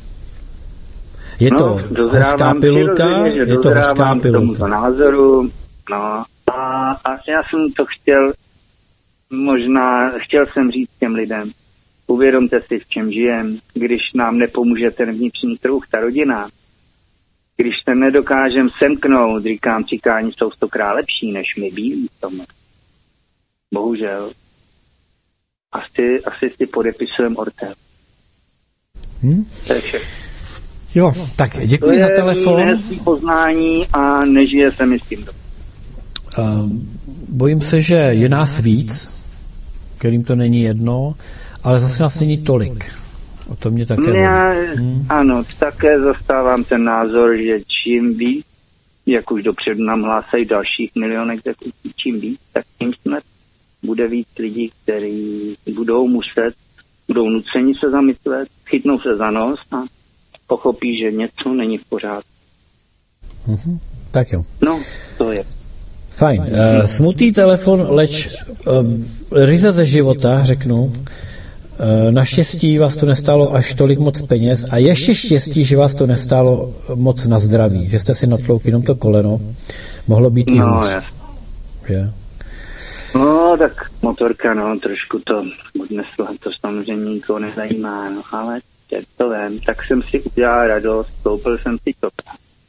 Speaker 2: Je
Speaker 7: no,
Speaker 2: to hořká pilulka, je to hořká pilulka.
Speaker 7: názoru, no, a, a já jsem to chtěl, možná, chtěl jsem říct těm lidem, uvědomte si, v čem žijem, když nám nepomůže ten vnitřní kruh, ta rodina, když se nedokážem semknout, říkám, cikáni jsou stokrát lepší, než my bílí v tom. Bohužel. Asi, asi si podepisujem ortel.
Speaker 2: Hmm?
Speaker 7: To je všechno.
Speaker 2: Jo, tak děkuji
Speaker 7: to
Speaker 2: za telefon.
Speaker 7: To je nehezký poznání a nežije se mi s tím.
Speaker 2: Uh, bojím se, že je nás víc, kterým to není jedno, ale zase nás není tolik. O to mě také
Speaker 7: Já, hmm. Ano, také zastávám ten názor, že čím víc, jak už dopředu nám hlásají dalších milionech, tak čím víc, tak tím snad bude víc lidí, kteří budou muset, budou nuceni se zamyslet, chytnou se za nos a pochopí, že něco není v pořádku.
Speaker 2: Mm-hmm. Tak jo.
Speaker 7: No, to je.
Speaker 2: Fajn. Uh, smutný telefon, leč uh, ryze ze života, řeknu. Uh, naštěstí vás to nestálo až tolik moc peněz a ještě štěstí, že vás to nestálo moc na zdraví, že jste si natloukli jenom to koleno. Mohlo být i hůř. Že?
Speaker 7: No, tak motorka, no, trošku to odnesla, to samozřejmě nikoho nezajímá, no, ale to vím, tak jsem si udělal radost, koupil jsem si to.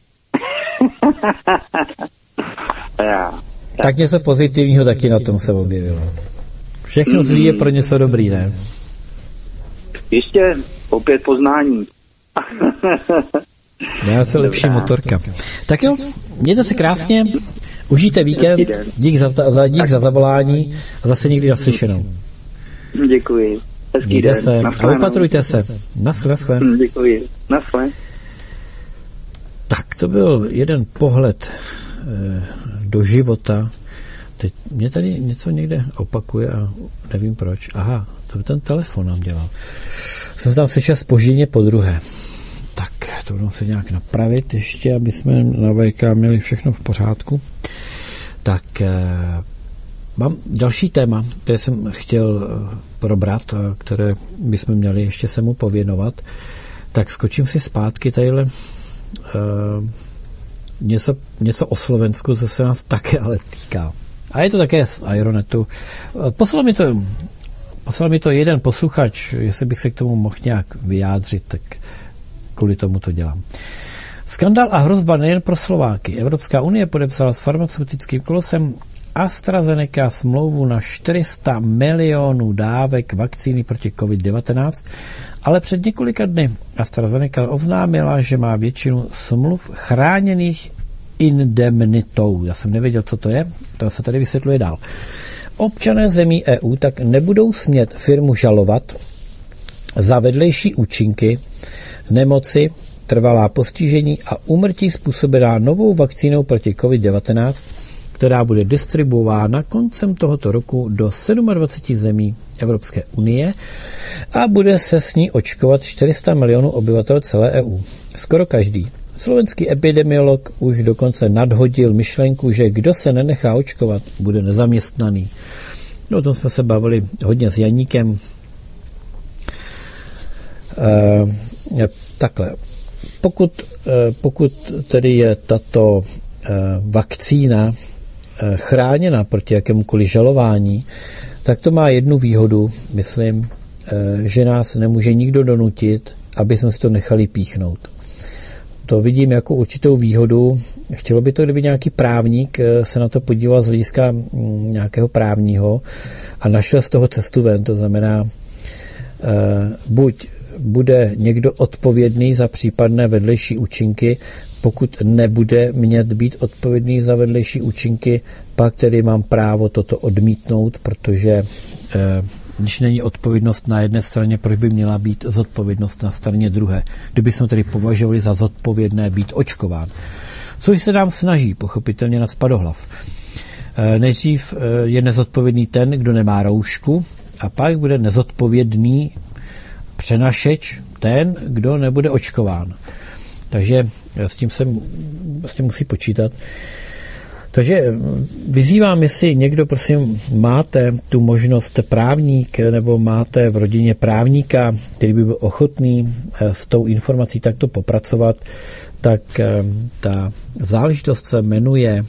Speaker 7: Já. Tak.
Speaker 2: tak něco pozitivního taky na tom se objevilo. Všechno zlý je pro něco dobrý, ne?
Speaker 7: Ještě opět poznání.
Speaker 2: Já se lepší motorka. Tak jo, mějte se krásně, užijte víkend, dík za, za, dík za zavolání a zase někdy naslyšenou.
Speaker 7: Děkuji. Hezký
Speaker 2: Mějte
Speaker 7: den.
Speaker 2: se
Speaker 7: Naschle,
Speaker 2: a opatrujte se. Naschle, naschle.
Speaker 7: Děkuji. Naschle.
Speaker 2: Tak to byl jeden pohled e, do života. Teď mě tady něco někde opakuje a nevím proč. Aha, to by ten telefon nám dělal. Jsem se tam slyšel zpožděně po druhé. Tak, to budeme se nějak napravit ještě, aby jsme na V K měli všechno v pořádku. Tak, e, mám další téma, které jsem chtěl probrat, a které bychom měli ještě se mu pověnovat. Tak skočím si zpátky tadyhle. Uh, něco, něco o Slovensku, co se nás také ale týká. A je to také z Aeronetu. Uh, poslal mi to, poslal mi to jeden posluchač, jestli bych se k tomu mohl nějak vyjádřit, tak kvůli tomu to dělám. Skandál a hrozba nejen pro Slováky. Evropská unie podepsala s farmaceutickým kolosem AstraZeneca smlouvu na čtyři sta milionů dávek vakcíny proti covid devatenáct, ale před několika dny AstraZeneca oznámila, že má většinu smluv chráněných indemnitou. Já jsem nevěděl, co to je, to se tady vysvětluje dál. Občané zemí E U tak nebudou smět firmu žalovat za vedlejší účinky, nemoci, trvalá postižení a úmrtí způsobená novou vakcínou proti covid devatenáct, která bude distribuována koncem tohoto roku do dvacet sedm zemí Evropské unie a bude se s ní očkovat čtyři sta milionů obyvatel celé E U. Skoro každý. Slovenský epidemiolog už dokonce nadhodil myšlenku, že kdo se nenechá očkovat, bude nezaměstnaný. No, o tom jsme se bavili hodně s Janíkem. E, takhle. Pokud, e, pokud tedy je tato e, vakcína e, chráněna proti jakémukoliv žalování, tak to má jednu výhodu, myslím, e, že nás nemůže nikdo donutit, aby jsme si to nechali píchnout. To vidím jako určitou výhodu. Chtělo by to, kdyby nějaký právník se na to podíval z hlediska nějakého právního a našel z toho cestu ven. To znamená, buď bude někdo odpovědný za případné vedlejší účinky, pokud nebude mět být odpovědný za vedlejší účinky, pak tedy mám právo toto odmítnout, protože když není odpovědnost na jedné straně, proč by měla být zodpovědnost na straně druhé? Kdyby jsme tedy považovali za zodpovědné být očkován. Což se nám snaží, pochopitelně nad spadohlav. Nejdřív je nezodpovědný ten, kdo nemá roušku, a pak bude nezodpovědný přenašeč ten, kdo nebude očkován. Takže s tím se s tím musí počítat. Takže vyzývám, jestli někdo, prosím, máte tu možnost právník, nebo máte v rodině právníka, který by byl ochotný s tou informací takto popracovat, tak ta záležitost se jmenuje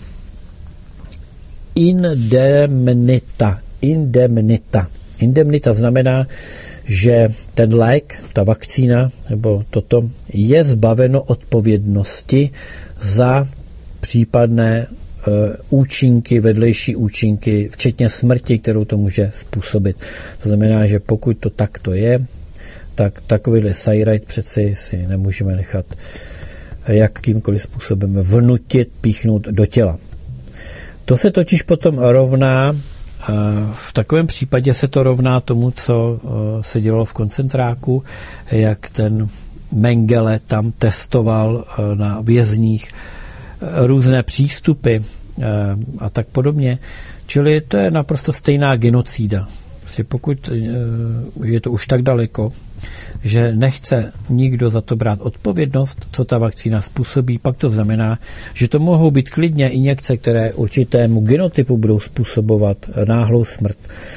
Speaker 2: indemnita. Indemnita. Indemnita znamená, že ten lék, ta vakcína, nebo toto, je zbaveno odpovědnosti za případné účinky, vedlejší účinky, včetně smrti, kterou to může způsobit. To znamená, že pokud to takto je, tak takovýhle sajrajt přeci si nemůžeme nechat jakýmkoliv způsobem vnutit, píchnout do těla. To se totiž potom rovná, v takovém případě se to rovná tomu, co se dělalo v koncentráku, jak ten Mengele tam testoval na vězních různé přístupy a tak podobně. Čili to je naprosto stejná genocída. Pokud je to už tak daleko, že nechce nikdo za to brát odpovědnost, co ta vakcína způsobí, pak to znamená, že to mohou být klidně injekce, které určitému genotypu budou způsobovat náhlou smrt.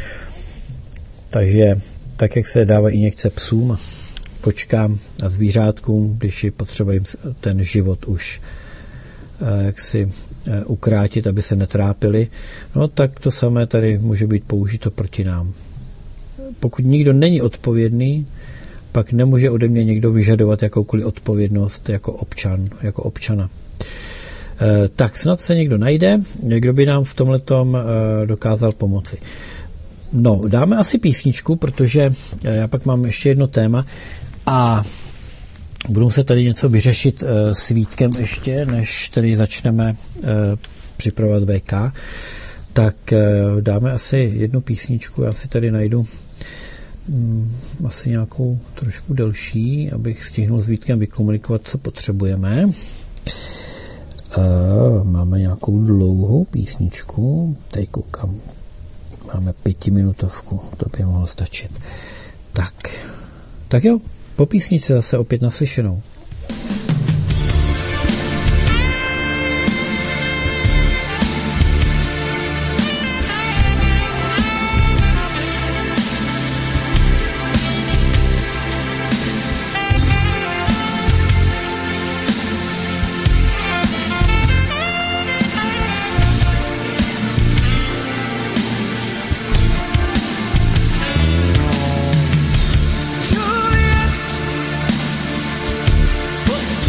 Speaker 2: Takže tak, jak se dávají injekce psům, kočkám a zvířátkům, když je potřeba jim ten život už jak si ukrátit, aby se netrápili, no tak to samé tady může být použito proti nám. Pokud nikdo není odpovědný, pak nemůže ode mě někdo vyžadovat jakoukoliv odpovědnost jako občan, jako občana. E, tak snad se někdo najde, někdo by nám v tomhletom e, dokázal pomoci. No, dáme asi písničku, protože já pak mám ještě jedno téma a budu se tady něco vyřešit e, s Vítkem ještě, než tady začneme e, připravovat V K. Tak e, dáme asi jednu písničku, já si tady najdu mm, asi nějakou trošku delší, abych stihnul s Vítkem vykomunikovat, co potřebujeme. E, máme nějakou dlouhou písničku, tady koukám, máme pětiminutovku, to by mohlo stačit. Tak, tak jo. Po písničce zase opět naslyšenou.
Speaker 5: Pod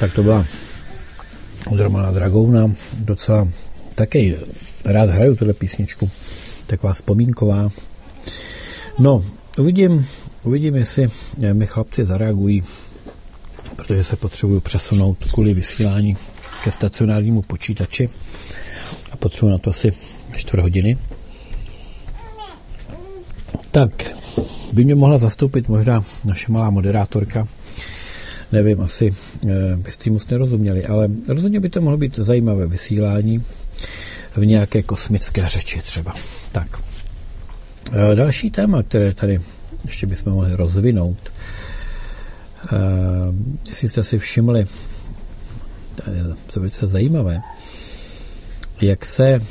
Speaker 2: tak to byla od Romana Dragouna, docela taky rád hraju tuhle písničku, taková vzpomínková. No, uvidím, uvidím, jestli mi chlapci zareagují, protože se potřebuju přesunout kvůli vysílání ke stacionárnímu počítači a potřebuji na to asi čtvrt hodiny. Tak, by mě mohla zastoupit možná naše malá moderátorka. Nevím, asi e, byste moc nerozuměli, ale rozhodně by to mohlo být zajímavé vysílání v nějaké kosmické řeči třeba. Tak, e, další téma, které tady ještě bychom mohli rozvinout, e, jestli jste si všimli, to je to velice zajímavé, jak se e,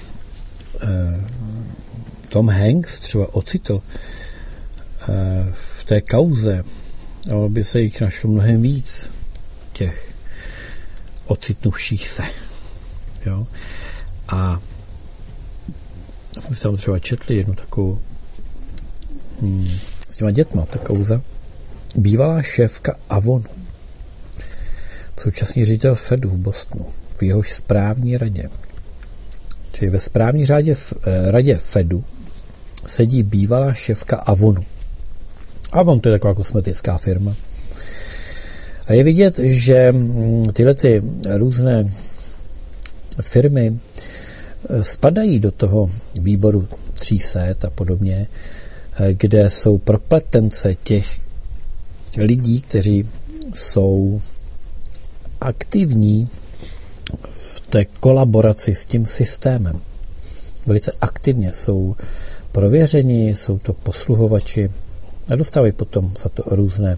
Speaker 2: Tom Hanks třeba ocitl e, v té kauze, ale by se jich našlo mnohem víc, těch ocitnuvších se. Jo? A jsme tam třeba četli jednu takovou hmm, s těma dětma, ta kauza. Bývalá šéfka Avonu, současný ředitel Fedu v Bostonu, v jehož správní radě. Čili ve správní radě, radě Fedu sedí bývalá šéfka Avonu. Avon to je taková kosmetická firma. A je vidět, že tyhle ty různé firmy spadají do toho výboru tří set a podobně, kde jsou propletence těch lidí, kteří jsou aktivní v té kolaboraci s tím systémem. Velice aktivně jsou prověření, jsou to posluhovači a dostávají potom za to různé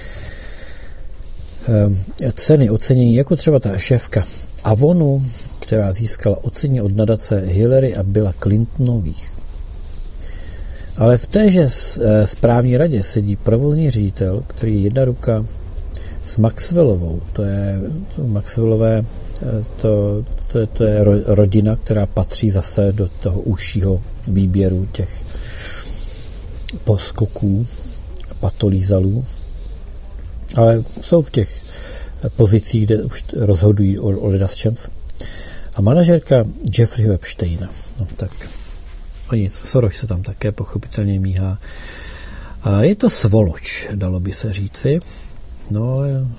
Speaker 2: e, ceny, ocenění, jako třeba ta šéfka Avonu, která získala ocenění od nadace Hillary a Billa Clintonových. Ale v téže správní radě sedí provozní ředitel, který je jedna ruka s Maxwellovou. To je to Maxwellové, to, to, to je rodina, která patří zase do toho užšího výběru těch poskoků, patolízalů, ale jsou v těch pozicích, kde už rozhodují o, o ledasčems. A manažerka Jeffreyho Epsteina. No tak, o nic, Soros se tam také pochopitelně míhá. A je to svoloč, dalo by se říci. No,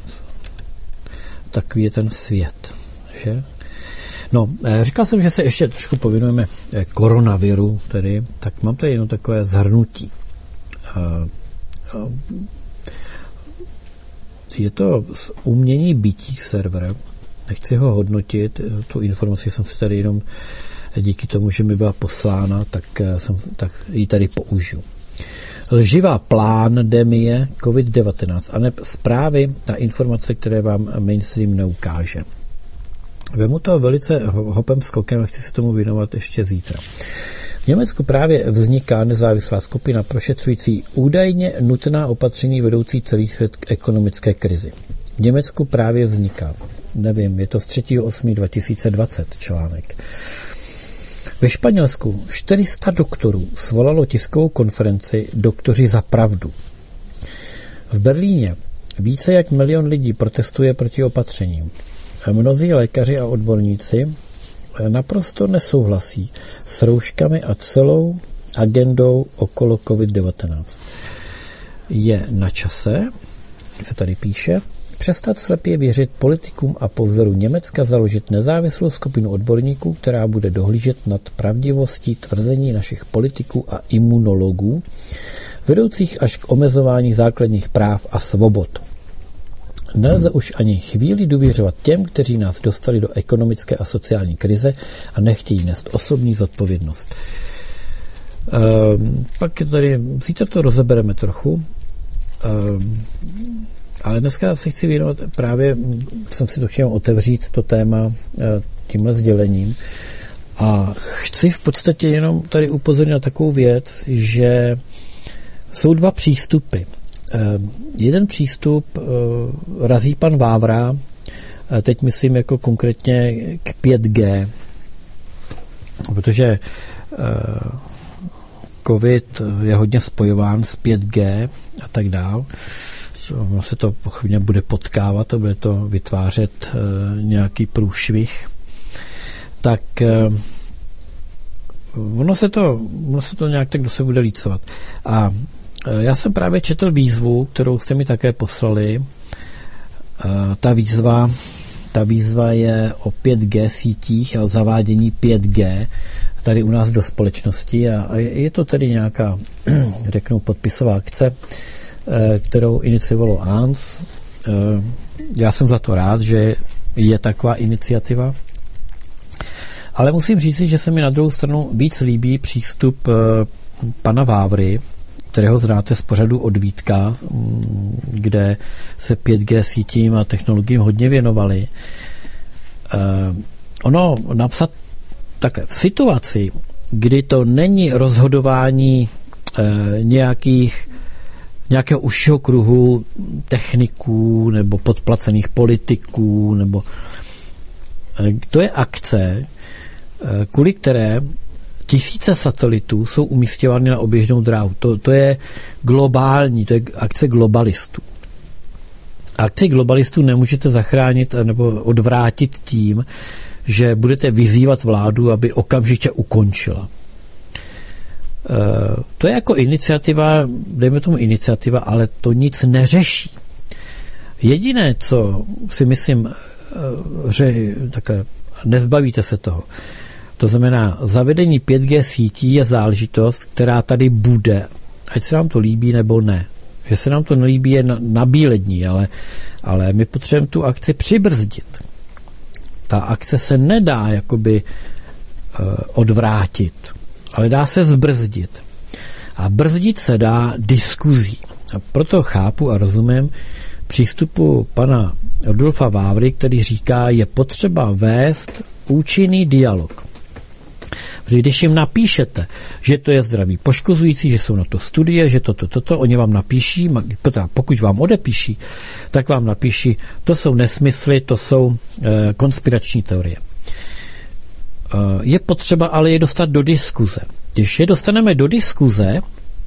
Speaker 2: takový je ten svět, že? No, říkal jsem, že se ještě trošku pověnujeme koronaviru, tedy, tak mám tady jenom takové zhrnutí. Je to z umění bytí server, nechci ho hodnotit, tu informaci jsem si tady jenom díky tomu, že mi byla poslána, tak, jsem, tak ji tady použiju. Lživá plandemie covid devatenáct a ne zprávy a informace, které vám mainstream neukáže. Vemu to velice hopem skokem a chci se tomu věnovat ještě zítra. V Německu právě vzniká nezávislá skupina prošetřující údajně nutná opatření vedoucí celý svět k ekonomické krizi. V Německu právě vzniká, nevím, je to z třetího osmého dva tisíce dvacet článek. Ve Španělsku čtyři sta doktorů svolalo tiskovou konferenci Doktoři za pravdu. V Berlíně více jak milion lidí protestuje proti opatřením. Mnozí lékaři a odborníci naprosto nesouhlasí s rouškami a celou agendou okolo covid devatenáct. Je na čase, se tady píše, přestat slepě věřit politikům a po vzoru Německa založit nezávislou skupinu odborníků, která bude dohlížet nad pravdivostí tvrzení našich politiků a imunologů, vedoucích až k omezování základních práv a svobod. Nelze už ani chvíli důvěřovat těm, kteří nás dostali do ekonomické a sociální krize a nechtějí nést osobní zodpovědnost. Ehm, pak tady, zítra to rozebereme trochu, ehm, ale dneska se chci věnovat právě, jsem si to chtěl otevřít, to téma tímhle sdělením a chci v podstatě jenom tady upozornit na takovou věc, že jsou dva přístupy. Jeden přístup razí pan Vávra, teď myslím jako konkrétně k pět G, protože covid je hodně spojován s pět G a tak dál. ono se to pochopně bude potkávat a bude to vytvářet e, nějaký průšvih, tak e, ono, se to, ono se to nějak tak do se bude lícovat. A e, já jsem právě četl výzvu, kterou jste mi také poslali. E, ta výzva ta výzva je o pět G sítích a o zavádění pět G tady u nás do společnosti a, a je to tedy nějaká, řeknu, podpisová akce, kterou iniciovalo A N S. Já jsem za to rád, že je taková iniciativa, ale musím říct, že se mi na druhou stranu víc líbí přístup pana Vávry, kterého znáte z pořadu Od Vítka, kde se pět G sítím a technologiím hodně věnovali. Ono napsat takhle, v situaci, kdy to není rozhodování nějakých nějakého užšího kruhu techniků nebo podplacených politiků, nebo to je akce, kvůli které tisíce satelitů jsou umístěvány na oběžnou dráhu. To, to je globální, to je akce globalistů. Akci globalistů nemůžete zachránit nebo odvrátit tím, že budete vyzývat vládu, aby okamžitě ukončila. To je jako iniciativa, dejme tomu iniciativa, ale to nic neřeší. Jediné, co si myslím, že takhle, nezbavíte se toho. To znamená, zavedení pět G sítí je záležitost, která tady bude, ať se nám to líbí nebo ne. Že se nám to nelíbí je nabílední, ale, ale my potřebujeme tu akci přibrzdit. Ta akce se nedá jakoby uh, odvrátit, ale dá se zbrzdit. A brzdit se dá diskuzí. A proto chápu a rozumím přístupu pana Rudolfa Vávry, který říká, je potřeba vést účinný dialog. Protože když jim napíšete, že to je zdraví poškozující, že jsou na to studie, že toto, toto, oni vám napíší, pokud vám odepíší, tak vám napíší, to jsou nesmysly, to jsou e, konspirační teorie. E, je potřeba ale je dostat do diskuze. Když je dostaneme do diskuze,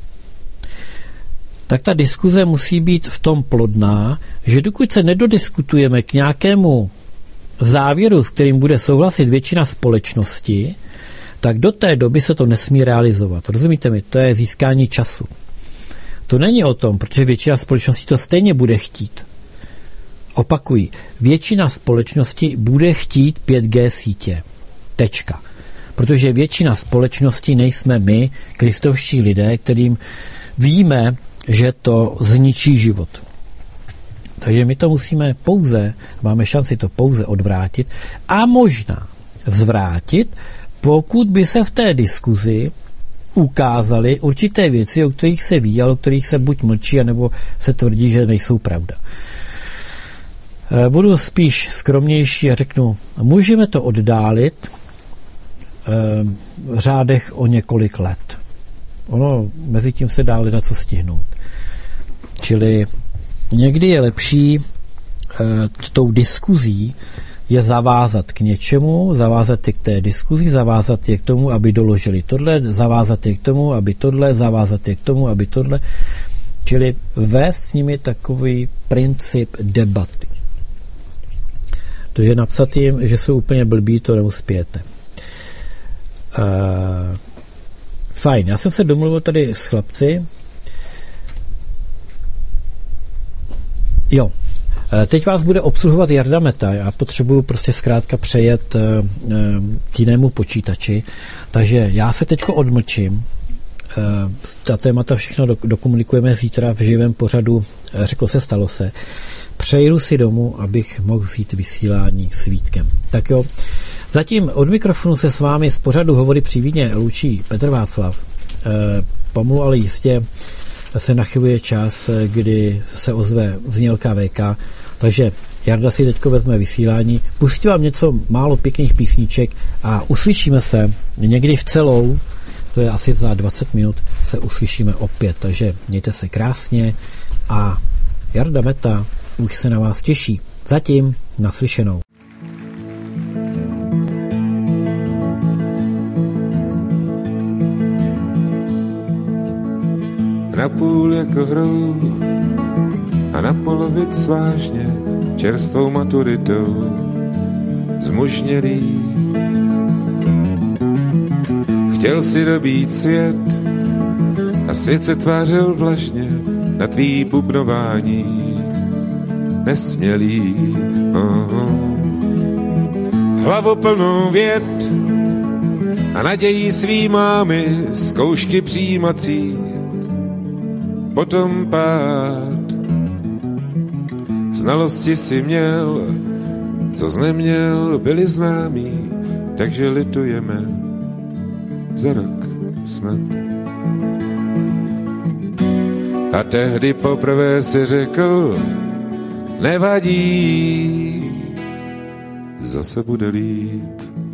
Speaker 2: tak ta diskuze musí být v tom plodná, že dokud se nedodiskutujeme k nějakému závěru, s kterým bude souhlasit většina společnosti, tak do té doby se to nesmí realizovat. Rozumíte mi? To je získání času. To není o tom, protože většina společnosti to stejně bude chtít. Opakuji, většina společnosti bude chtít pět G sítě. Tečka. Protože většina společnosti nejsme my, kristovští lidé, kterým víme, že to zničí život. Takže my to musíme pouze, máme šanci to pouze odvrátit a možná zvrátit, pokud by se v té diskuzi ukázaly určité věci, o kterých se ví, ale o kterých se buď mlčí, anebo se tvrdí, že nejsou pravda. Budu spíš skromnější a řeknu, můžeme to oddálit v řádech o několik let. Ono mezi tím se dá na co stihnout. Čili někdy je lepší tou diskuzí je zavázat k něčemu, zavázat je k té diskuzi, zavázat je k tomu, aby doložili tohle, zavázat je k tomu, aby tohle, zavázat je k tomu, aby tohle. Čili vést s nimi takový princip debaty. Protože napsat jim, že jsou úplně blbí, to neuspějete. Uh, fajn, já jsem se domluvil tady s chlapci. Jo. Teď vás bude obsluhovat Jarda Meta. Já potřebuju prostě zkrátka přejet k jinému počítači. Takže já se teďko odmlčím. Ta témata všechno dokomunikujeme zítra v živém pořadu. Řeklo se, stalo se. Přejdu si domů, abych mohl vzít vysílání s Vítkem. Tak jo. Zatím od mikrofonu se s vámi z pořadu Hovory při víně loučí Petr Václav. Pomalu, ale jistě se nachyluje čas, kdy se ozve znělka V K. Takže Jarda si teďko vezme vysílání, pustí vám něco málo pěkných písniček a uslyšíme se někdy v celou, to je asi za dvacet minut, se uslyšíme opět. Takže mějte se krásně a Jarda Meta už se na vás těší. Zatím naslyšenou.
Speaker 8: Napůl jako hroub a na polovic vážně čerstvou maturitou zmužnělý. Chtěl si dobít svět a svět se tvářil vlažně na tvý bubnování nesmělý. Oh. Hlavu plnou věd a nadějí svý mámy zkoušky přijímací, potom pád. Znalosti si měl, co jsi neměl, byli známí, takže litujeme za rok snad. A tehdy poprvé si řekl, nevadí, zase bude líp.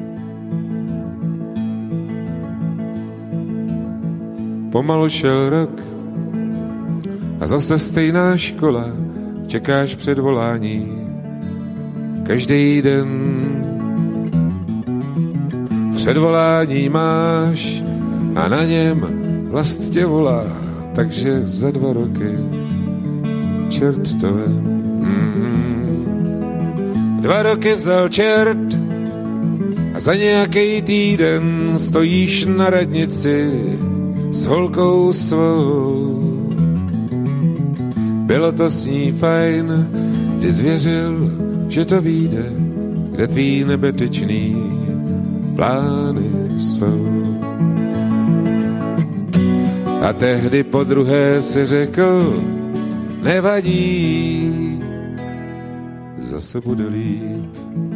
Speaker 8: Pomalu šel rok a zase stejná škola, čekáš předvolání každý den. Předvolání máš a na něm vlast tě volá, takže za dva roky čert to je. Mm-hmm. Dva roky vzal čert a za nějaký týden stojíš na radnici s holkou svou. Bylo to s ní fajn, ty zvěřil, že to vyjde, kde tvý nebetyčný plány jsou. A tehdy po druhé si řekl, nevadí, zase bude líp.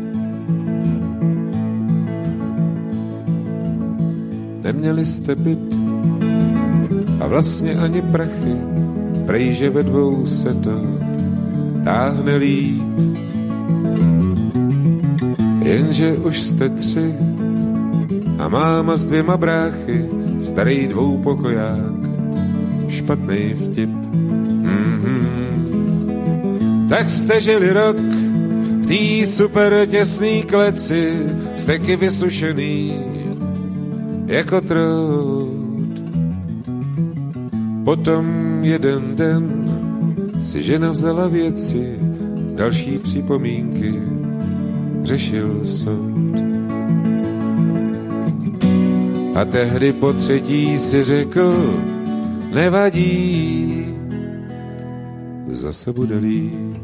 Speaker 8: Neměli jste byt a vlastně ani prachy, prej, že ve dvou se to táhne líp. Jenže už jste tři a máma s dvěma bráchy, starý dvoupokoják, špatný vtip. Mm-hmm. Tak jste žili rok v tý super těsný kleci, steky vysušený jako trout. Potom jeden den si žena vzala věci, další připomínky řešil soud. A tehdy po třetí si řekl, nevadí, zase bude líp.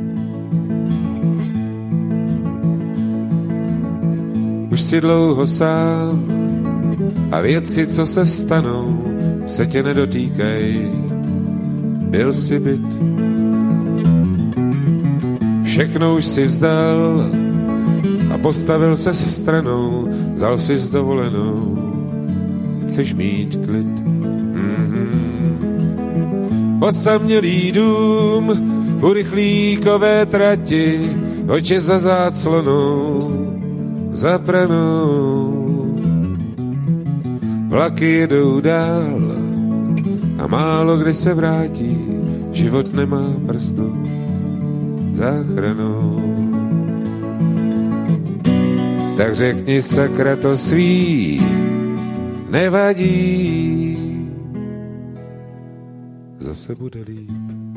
Speaker 8: Už si dlouho sám a věci, co se stanou, se tě nedotýkaj. Byl si byt, všechno už si vzdal a postavil se se stranou, vzal si s dovolenou, chceš mít klid. Mm-hmm. Osamělý dům, urychlíkové trati, oči za záclonou, za pranou. Vlaky jedou dál a málo kdy se vrátí, život nemá brzdu záchranou. Tak řekni sakra to svý, nevadí, zase bude líp.